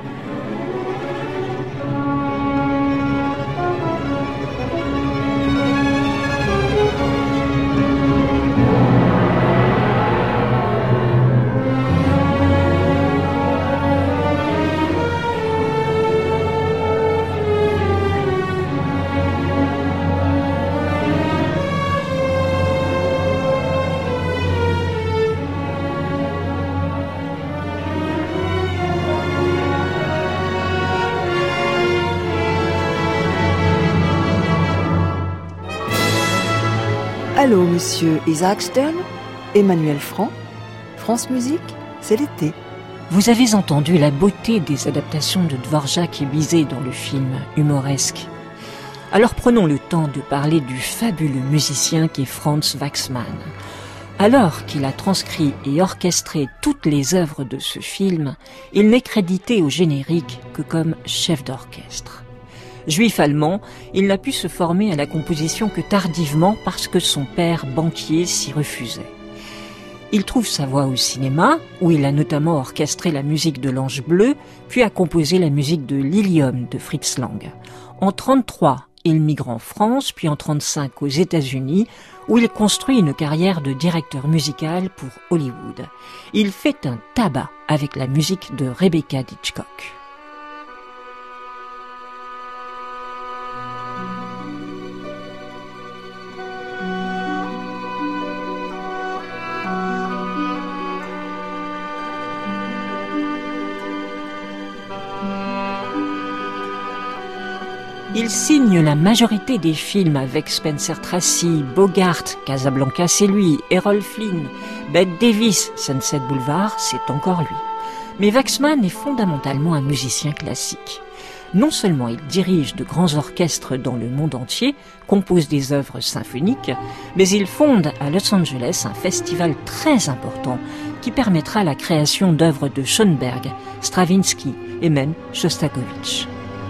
Allô, monsieur Isaac Stern, Emmanuel Franc, France Musique, c'est l'été. Vous avez entendu la beauté des adaptations de Dvorak et Bizet dans le film humoresque. Alors prenons le temps de parler du fabuleux musicien qu'est Franz Waxman. Alors qu'il a transcrit et orchestré toutes les œuvres de ce film, il n'est crédité au générique que comme chef d'orchestre. Juif allemand, il n'a pu se former à la composition que tardivement parce que son père banquier s'y refusait. Il trouve sa voie au cinéma, où il a notamment orchestré la musique de l'Ange bleu, puis a composé la musique de Lilium de Fritz Lang. En trente-trois, il migre en France, puis en trente-cinq aux États-Unis, où il construit une carrière de directeur musical pour Hollywood. Il fait un tabac avec la musique de Rebecca Hitchcock. Il signe la majorité des films avec Spencer Tracy, Bogart, Casablanca c'est lui, Errol Flynn, Bette Davis, Sunset Boulevard, c'est encore lui. Mais Waxman est fondamentalement un musicien classique. Non seulement il dirige de grands orchestres dans le monde entier, compose des œuvres symphoniques, mais il fonde à Los Angeles un festival très important qui permettra la création d'œuvres de Schoenberg, Stravinsky et même Shostakovich.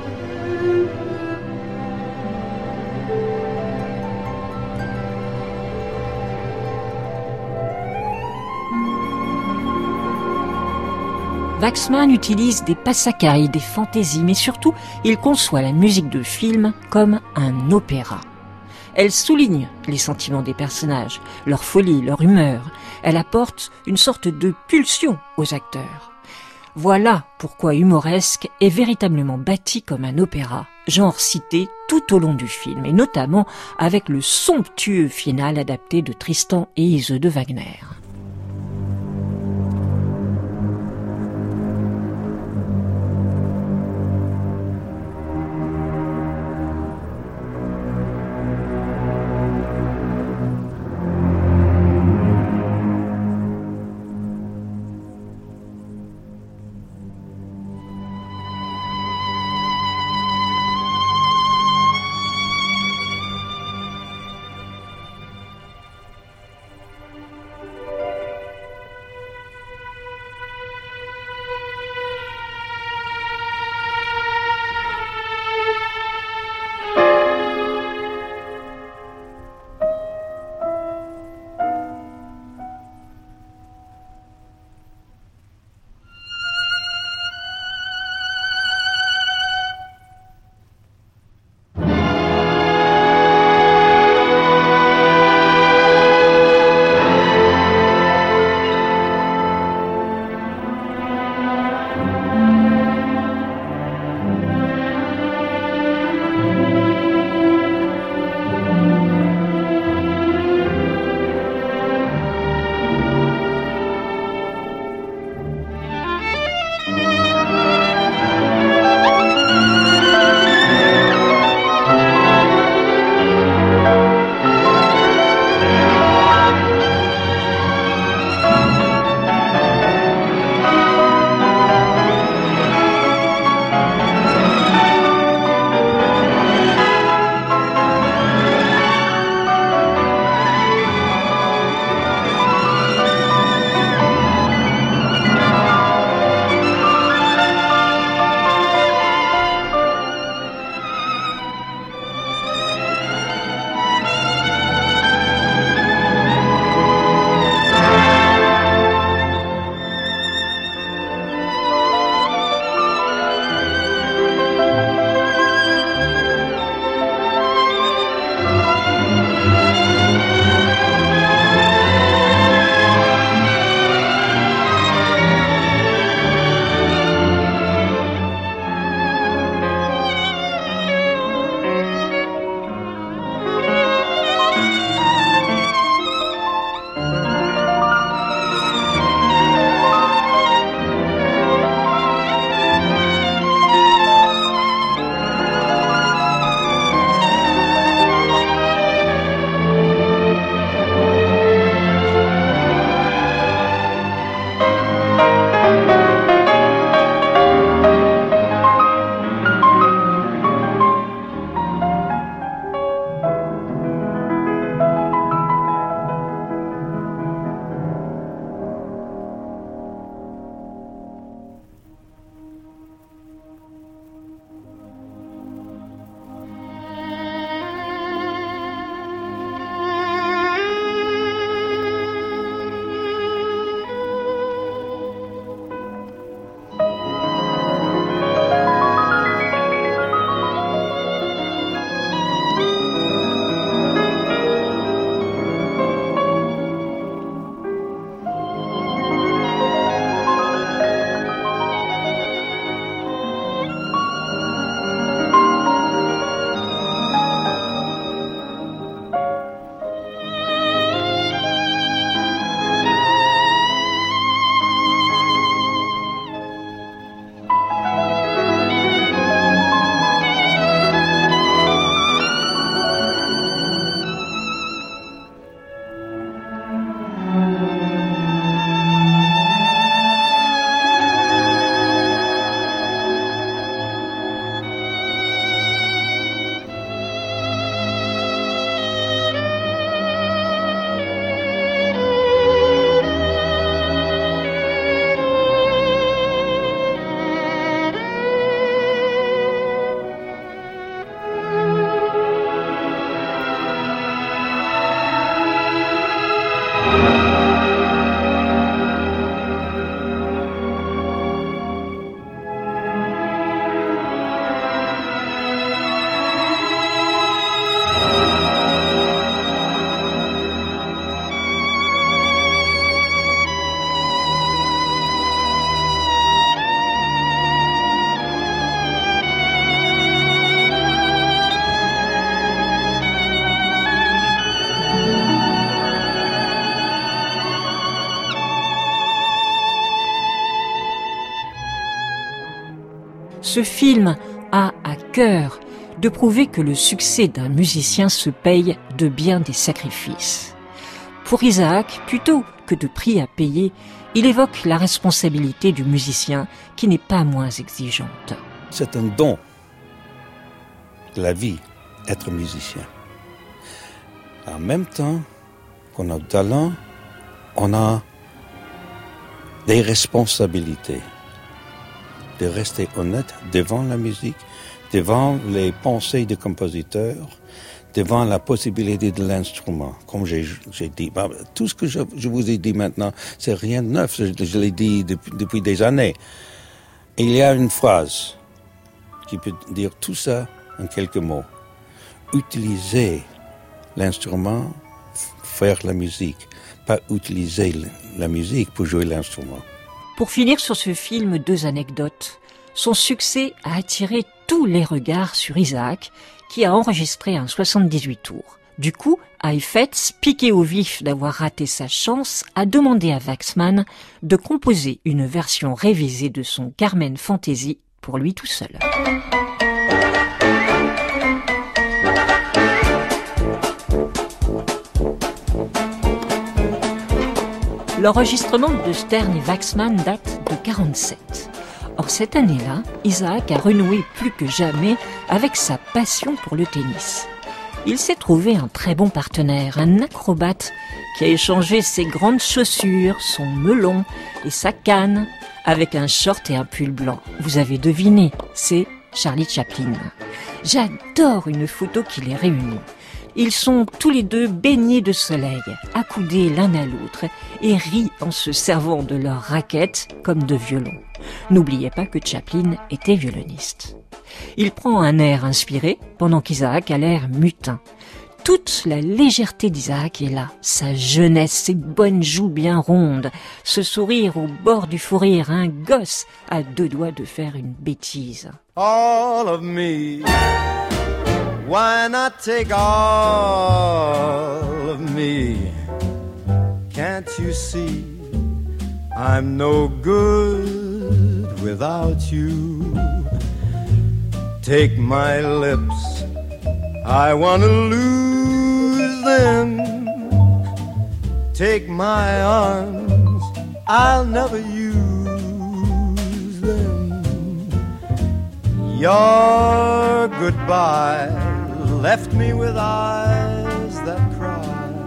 Waxman utilise des passacailles, des fantaisies, mais surtout, il conçoit la musique de film comme un opéra. Elle souligne les sentiments des personnages, leur folie, leur humeur. Elle apporte une sorte de pulsion aux acteurs. Voilà pourquoi Humoresque est véritablement bâti comme un opéra, genre cité tout au long du film, et notamment avec le somptueux final adapté de Tristan et Iseult de Wagner. Ce film a à cœur de prouver que le succès d'un musicien se paye de bien des sacrifices. Pour Isaac, plutôt que de prix à payer, il évoque la responsabilité du musicien qui n'est pas moins exigeante. C'est un don de la vie, être musicien. En même temps qu'on a du talent, on a des responsabilités de rester honnête devant la musique, devant les pensées des compositeurs, devant la possibilité de l'instrument. Comme j'ai, j'ai dit, tout ce que je, je vous ai dit maintenant, c'est rien de neuf, je, je l'ai dit depuis, depuis des années. Et il y a une phrase qui peut dire tout ça en quelques mots. Utiliser l'instrument, faire la musique, pas utiliser la musique pour jouer l'instrument. Pour finir sur ce film, deux anecdotes. Son succès a attiré tous les regards sur Isaac, qui a enregistré un soixante-dix-huit tours. Du coup, Heifetz, piqué au vif d'avoir raté sa chance, a demandé à Waxman de composer une version révisée de son Carmen Fantasy pour lui tout seul. L'enregistrement de Stern et Waxman date de quarante-sept. Or, cette année-là, Isaac a renoué plus que jamais avec sa passion pour le tennis. Il s'est trouvé un très bon partenaire, un acrobate qui a échangé ses grandes chaussures, son melon et sa canne avec un short et un pull blanc. Vous avez deviné, c'est Charlie Chaplin. J'adore une photo qui les réunit. Ils sont tous les deux baignés de soleil, accoudés l'un à l'autre, et rient en se servant de leurs raquettes comme de violons. N'oubliez pas que Chaplin était violoniste. Il prend un air inspiré, pendant qu'Isaac a l'air mutin. Toute la légèreté d'Isaac est là, sa jeunesse, ses bonnes joues bien rondes, ce sourire au bord du fou rire, un gosse à deux doigts de faire une bêtise. All of me. Why not take all of me? Can't you see I'm no good without you? Take my lips, I wanna lose them. Take my arms, I'll never use them. Your goodbye left me with eyes that cry.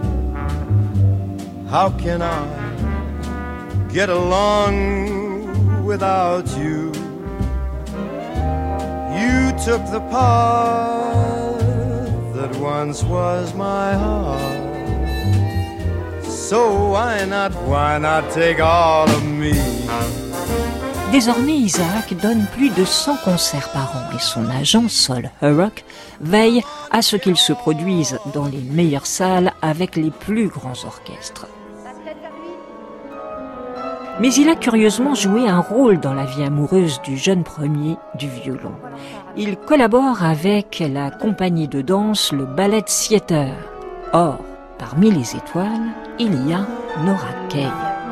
How can I get along without you? You took the part that once was my heart. So why not, why not take all of me? Désormais, Isaac donne plus de cent concerts par an et son agent, Sol Hurok, veille à ce qu'ils se produisent dans les meilleures salles avec les plus grands orchestres. Mais il a curieusement joué un rôle dans la vie amoureuse du jeune premier du violon. Il collabore avec la compagnie de danse, le Ballet Theater. Or, parmi les étoiles, il y a Nora Kay.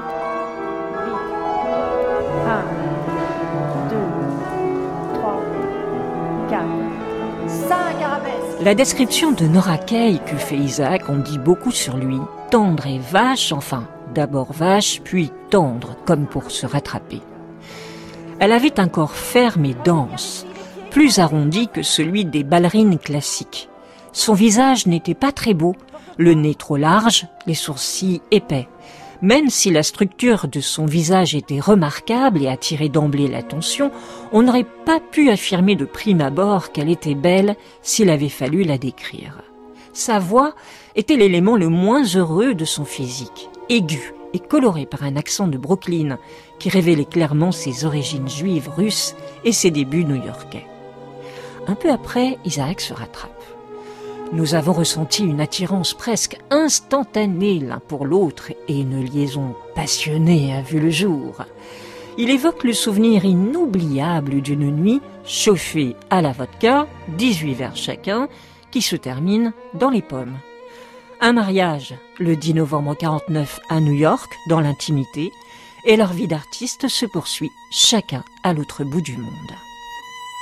La description de Nora Kay que fait Isaac en dit beaucoup sur lui. Tendre et vache, enfin, d'abord vache, puis tendre, comme pour se rattraper. Elle avait un corps ferme et dense, plus arrondi que celui des ballerines classiques. Son visage n'était pas très beau, le nez trop large, les sourcils épais. Même si la structure de son visage était remarquable et attirait d'emblée l'attention, on n'aurait pas pu affirmer de prime abord qu'elle était belle s'il avait fallu la décrire. Sa voix était l'élément le moins heureux de son physique, aiguë et colorée par un accent de Brooklyn qui révélait clairement ses origines juives russes et ses débuts new-yorkais. Un peu après, Isaac se rattrape. Nous avons ressenti une attirance presque instantanée l'un pour l'autre et une liaison passionnée a vu le jour. Il évoque le souvenir inoubliable d'une nuit chauffée à la vodka, dix-huit verres chacun, qui se termine dans les pommes. Un mariage le dix novembre quarante-neuf à New York, dans l'intimité, et leur vie d'artiste se poursuit chacun à l'autre bout du monde.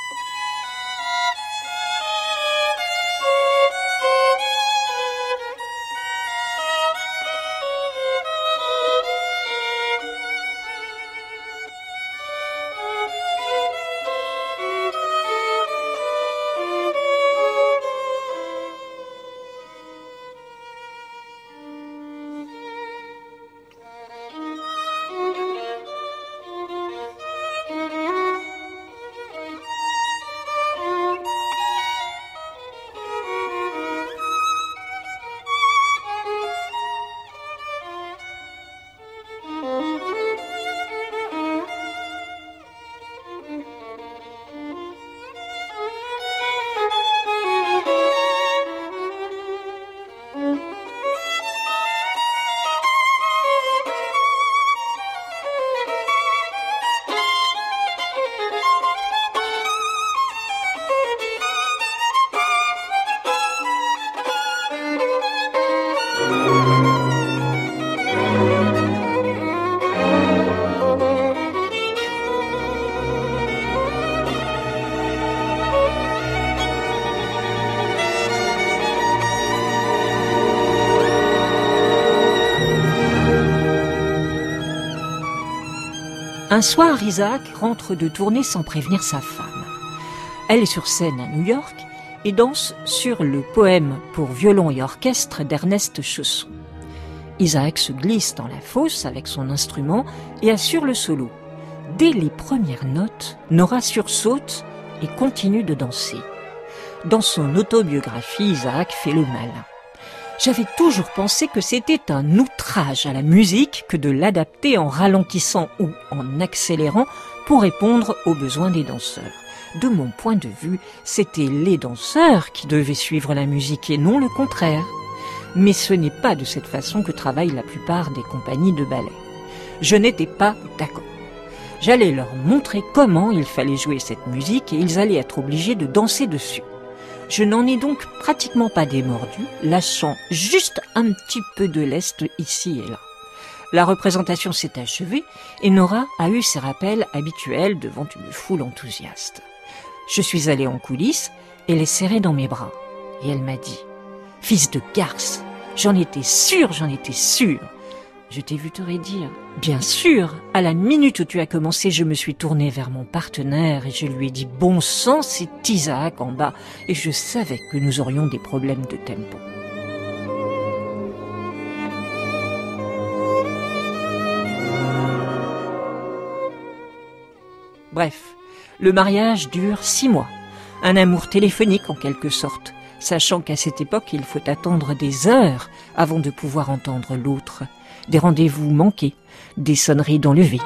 Un soir, Isaac rentre de tournée sans prévenir sa femme. Elle est sur scène à New York et danse sur le poème pour violon et orchestre d'Ernest Chausson. Isaac se glisse dans la fosse avec son instrument et assure le solo. Dès les premières notes, Nora sursaute et continue de danser. Dans son autobiographie, Isaac fait le malin. J'avais toujours pensé que c'était un outrage à la musique que de l'adapter en ralentissant ou en accélérant pour répondre aux besoins des danseurs. De mon point de vue, c'était les danseurs qui devaient suivre la musique et non le contraire. Mais ce n'est pas de cette façon que travaillent la plupart des compagnies de ballet. Je n'étais pas d'accord. J'allais leur montrer comment il fallait jouer cette musique et ils allaient être obligés de danser dessus. Je n'en ai donc pratiquement pas démordu, lâchant juste un petit peu de lest ici et là. La représentation s'est achevée et Nora a eu ses rappels habituels devant une foule enthousiaste. Je suis allée en coulisses et l'ai serrée dans mes bras. Et elle m'a dit « Fils de garce, j'en étais sûre, j'en étais sûre !» Je t'ai vu te raidir. Bien sûr, à la minute où tu as commencé, je me suis tournée vers mon partenaire et je lui ai dit « Bon sang, c'est Isaac en bas !» Et je savais que nous aurions des problèmes de tempo. Bref, le mariage dure six mois. Un amour téléphonique en quelque sorte, sachant qu'à cette époque, il faut attendre des heures avant de pouvoir entendre l'autre. Des rendez-vous manqués, des sonneries dans le vide.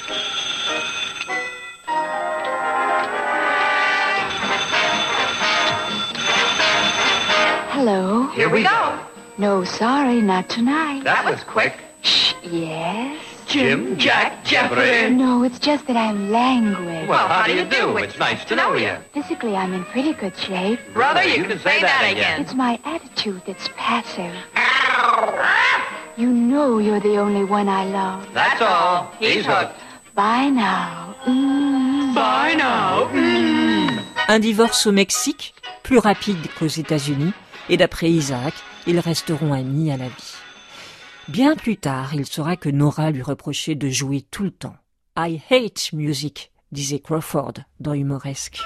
Hello. Here we go. No, sorry, not tonight. That was quick. Shh, yes? Jim, Jack, Jeffrey. No, it's just that I'm languid. Well, how do you do? It's nice to know you. Physically, I'm in pretty good shape. Brother, you can say that again. It's my attitude that's passive. You know you're the only one I love. That's all. He's hooked. Bye now. Mm. Bye now. Mm. Un divorce au Mexique, plus rapide qu'aux États-Unis, et d'après Isaac, ils resteront amis à la vie. Bien plus tard, il saura que Nora lui reprochait de jouer tout le temps. « I hate music », disait Crawford dans Humoresque.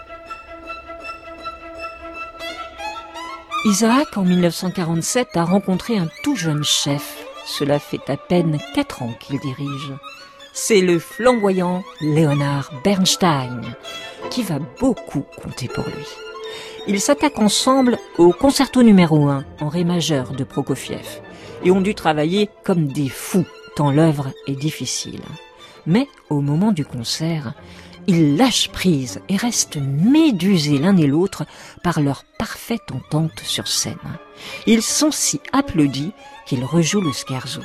Isaac, en mille neuf cent quarante-sept, a rencontré un tout jeune chef. Cela fait à peine quatre ans qu'il dirige. C'est le flamboyant Leonard Bernstein, qui va beaucoup compter pour lui. Ils s'attaquent ensemble au concerto numéro un en ré majeur de Prokofiev et ont dû travailler comme des fous tant l'œuvre est difficile. Mais au moment du concert, ils lâchent prise et restent médusés l'un et l'autre par leur parfaite entente sur scène. Ils sont si applaudis qu'ils rejouent le scherzo.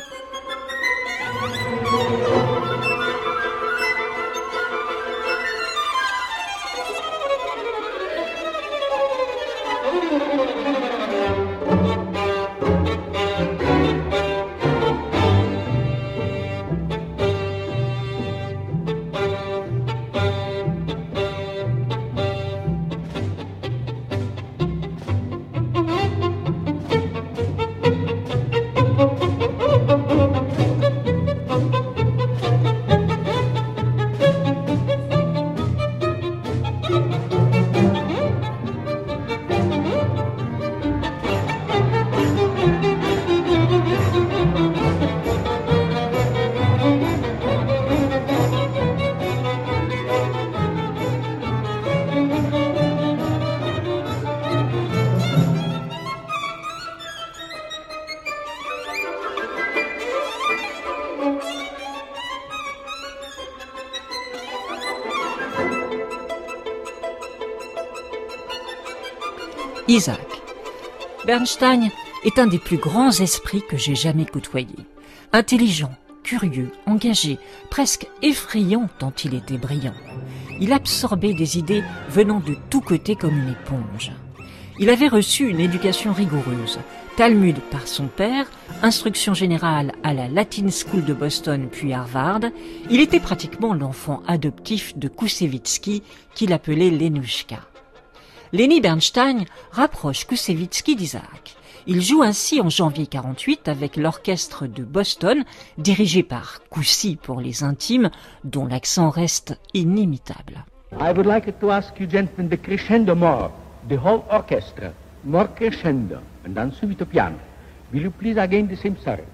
Isaac. Bernstein est un des plus grands esprits que j'ai jamais côtoyé. Intelligent, curieux, engagé, presque effrayant tant il était brillant. Il absorbait des idées venant de tous côtés comme une éponge. Il avait reçu une éducation rigoureuse, Talmud par son père, instruction générale à la Latin School de Boston puis Harvard. Il était pratiquement l'enfant adoptif de Koussevitzky qu'il appelait Lenouchka. Leni Bernstein rapproche Koussevitzky d'Isaac. Il joue ainsi en janvier quarante-huit avec l'orchestre de Boston, dirigé par Coussi pour les intimes, dont l'accent reste inimitable. I would like to ask you gentlemen the crescendo more, the whole orchestra, more crescendo, and then subito piano. Will you please again the same sorry?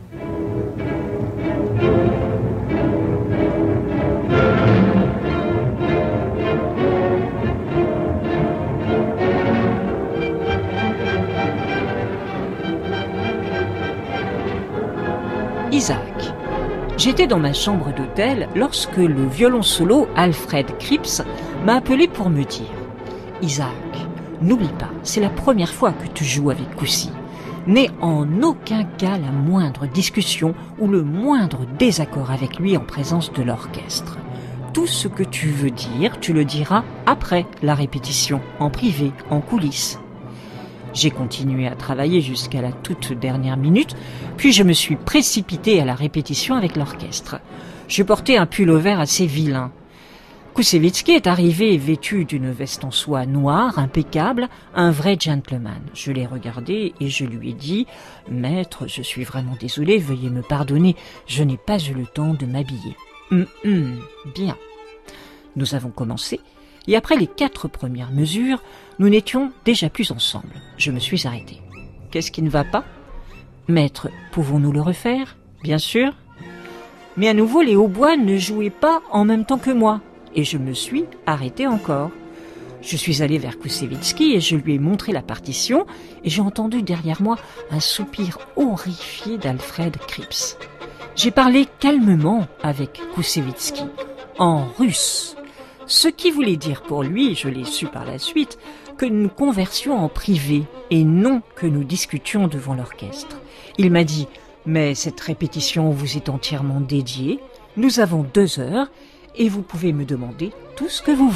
Isaac. J'étais dans ma chambre d'hôtel lorsque le violon solo Alfred Cripps m'a appelé pour me dire « Isaac, n'oublie pas, c'est la première fois que tu joues avec Coussi. N'aie en aucun cas la moindre discussion ou le moindre désaccord avec lui en présence de l'orchestre. Tout ce que tu veux dire, tu le diras après la répétition, en privé, en coulisses. » J'ai continué à travailler jusqu'à la toute dernière minute, puis je me suis précipité à la répétition avec l'orchestre. Je portais un pull-over assez vilain. Koussevitzky est arrivé vêtu d'une veste en soie noire, impeccable, un vrai gentleman. Je l'ai regardé et je lui ai dit « Maître, je suis vraiment désolé, veuillez me pardonner, je n'ai pas eu le temps de m'habiller. Hum, hum, bien. » Nous avons commencé. Et après les quatre premières mesures, nous n'étions déjà plus ensemble. Je me suis arrêté. Qu'est-ce qui ne va pas ? Maître, pouvons-nous le refaire ? Bien sûr. Mais à nouveau, les hautbois ne jouaient pas en même temps que moi. Et je me suis arrêté encore. Je suis allé vers Koussevitzky et je lui ai montré la partition et j'ai entendu derrière moi un soupir horrifié d'Alfred Cripps. J'ai parlé calmement avec Koussevitzky, en russe. Ce qui voulait dire pour lui, je l'ai su par la suite, que nous conversions en privé et non que nous discutions devant l'orchestre. Il m'a dit « Mais cette répétition vous est entièrement dédiée, nous avons deux heures et vous pouvez me demander tout ce que vous voulez. »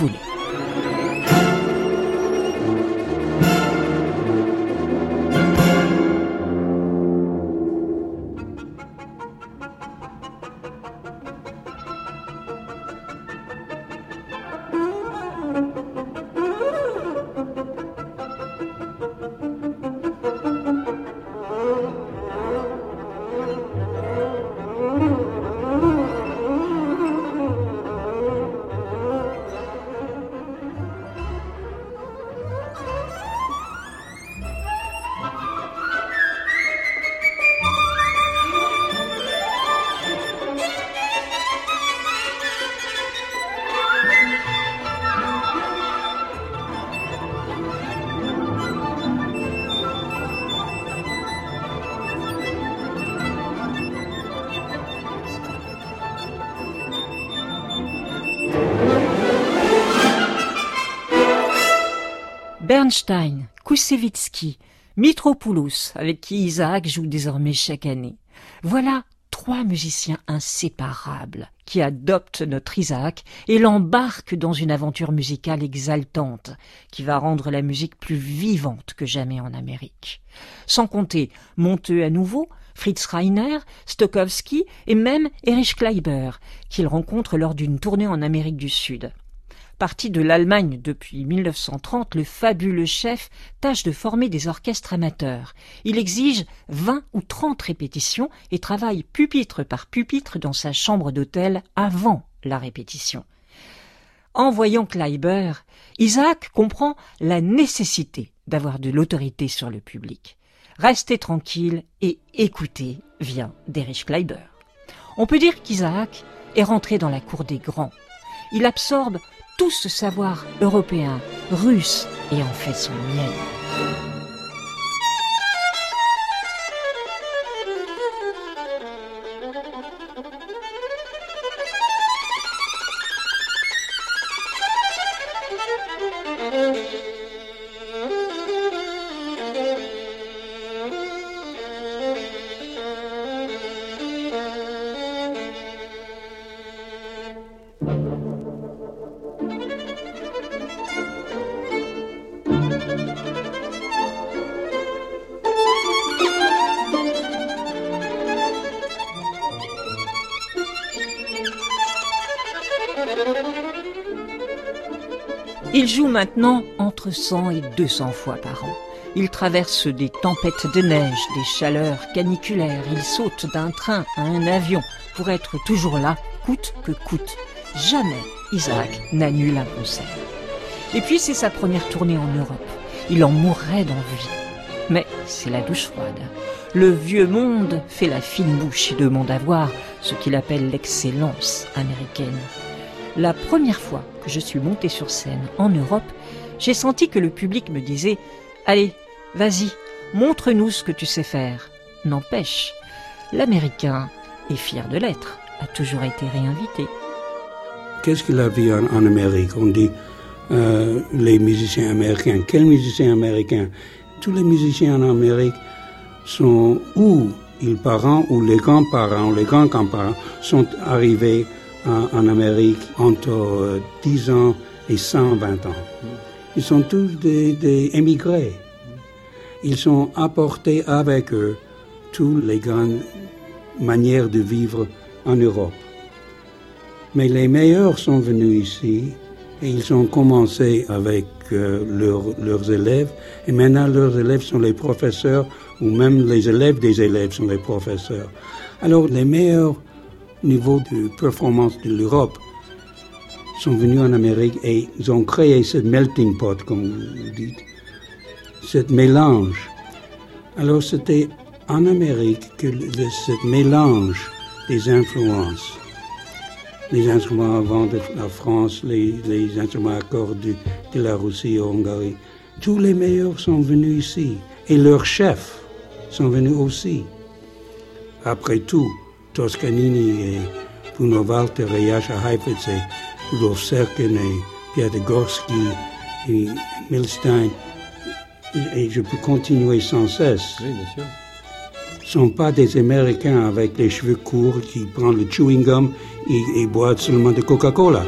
Bernstein, Koussevitzky, Mitropoulos, avec qui Isaac joue désormais chaque année. Voilà trois musiciens inséparables qui adoptent notre Isaac et l'embarquent dans une aventure musicale exaltante qui va rendre la musique plus vivante que jamais en Amérique. Sans compter Monteux à nouveau, Fritz Reiner, Stokowski et même Erich Kleiber, qu'il rencontre lors d'une tournée en Amérique du Sud. Parti de l'Allemagne depuis mille neuf cent trente, le fabuleux chef tâche de former des orchestres amateurs. Il exige vingt ou trente répétitions et travaille pupitre par pupitre dans sa chambre d'hôtel avant la répétition. En voyant Kleiber, Isaac comprend la nécessité d'avoir de l'autorité sur le public. Restez tranquille et écoutez vient d'Erich Kleiber. On peut dire qu'Isaac est rentré dans la cour des grands. Il absorbe tout ce savoir européen, russe, et en fait son miel. Il joue maintenant entre cent et deux cents fois par an. Ils traversent des tempêtes de neige, des chaleurs caniculaires. Ils sautent d'un train à un avion pour être toujours là, coûte que coûte. Jamais Isaac n'annule un concert. Et puis c'est sa première tournée en Europe. Il en mourrait d'envie. Mais c'est la douche froide. Le vieux monde fait la fine bouche et demande à voir ce qu'il appelle l'excellence américaine. La première fois que je suis montée sur scène en Europe, j'ai senti que le public me disait « Allez, vas-y, montre-nous ce que tu sais faire. » N'empêche, l'Américain, et fier de l'être, a toujours été réinvité. Qu'est-ce qu'il a vu en, en Amérique? On dit euh, les musiciens américains. Quels musiciens américains? Tous les musiciens en Amérique sont ou les parents ou les grands-parents, les grands-grands-parents sont arrivés en, en Amérique entre euh, dix ans et cent vingt ans. Ils sont tous des, des émigrés. Ils ont apporté avec eux toutes les grandes manières de vivre en Europe. Mais les meilleurs sont venus ici et ils ont commencé avec euh, leur, leurs élèves et maintenant leurs élèves sont les professeurs ou même les élèves des élèves sont les professeurs. Alors les meilleurs niveaux de performance de l'Europe sont venus en Amérique et ils ont créé ce melting pot, comme vous dites, ce mélange. Alors c'était en Amérique que le, ce mélange des influences, les instruments avant de la France, les, les instruments à cordes de, de la Russie ou Hongrie, tous les meilleurs sont venus ici et leurs chefs sont venus aussi. Après tout, Toscanini et Bruno Walter et Jascha Heifetz et Rudolf Serkin et Piatigorsky et Milstein, et je peux continuer sans cesse. Oui, bien sûr. Sont pas des Américains avec les cheveux courts qui prennent le chewing gum et, et boivent seulement de Coca-Cola.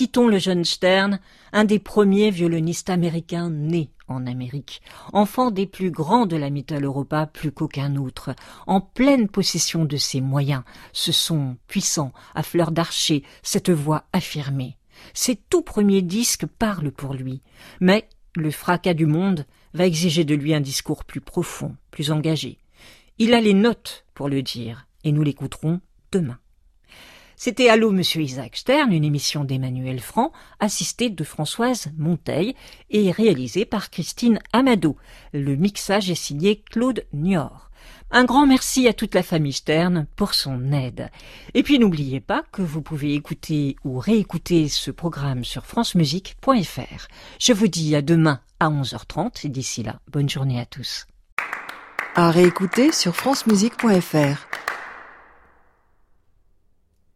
dit-on, le jeune Stern, un des premiers violonistes américains nés en Amérique, enfant des plus grands de la Mitteleuropa plus qu'aucun autre, en pleine possession de ses moyens, ce son puissant, à fleur d'archer, cette voix affirmée. Ses tout premiers disques parlent pour lui, mais le fracas du monde va exiger de lui un discours plus profond, plus engagé. Il a les notes pour le dire, et nous l'écouterons demain. C'était Allô, Monsieur Isaac Stern, une émission d'Emmanuel Franc, assistée de Françoise Monteil et réalisée par Christine Amado. Le mixage est signé Claude Niort. Un grand merci à toute la famille Stern pour son aide. Et puis n'oubliez pas que vous pouvez écouter ou réécouter ce programme sur francemusique point f r. Je vous dis à demain à onze heures trente et d'ici là, bonne journée à tous. À réécouter sur francemusique point f r.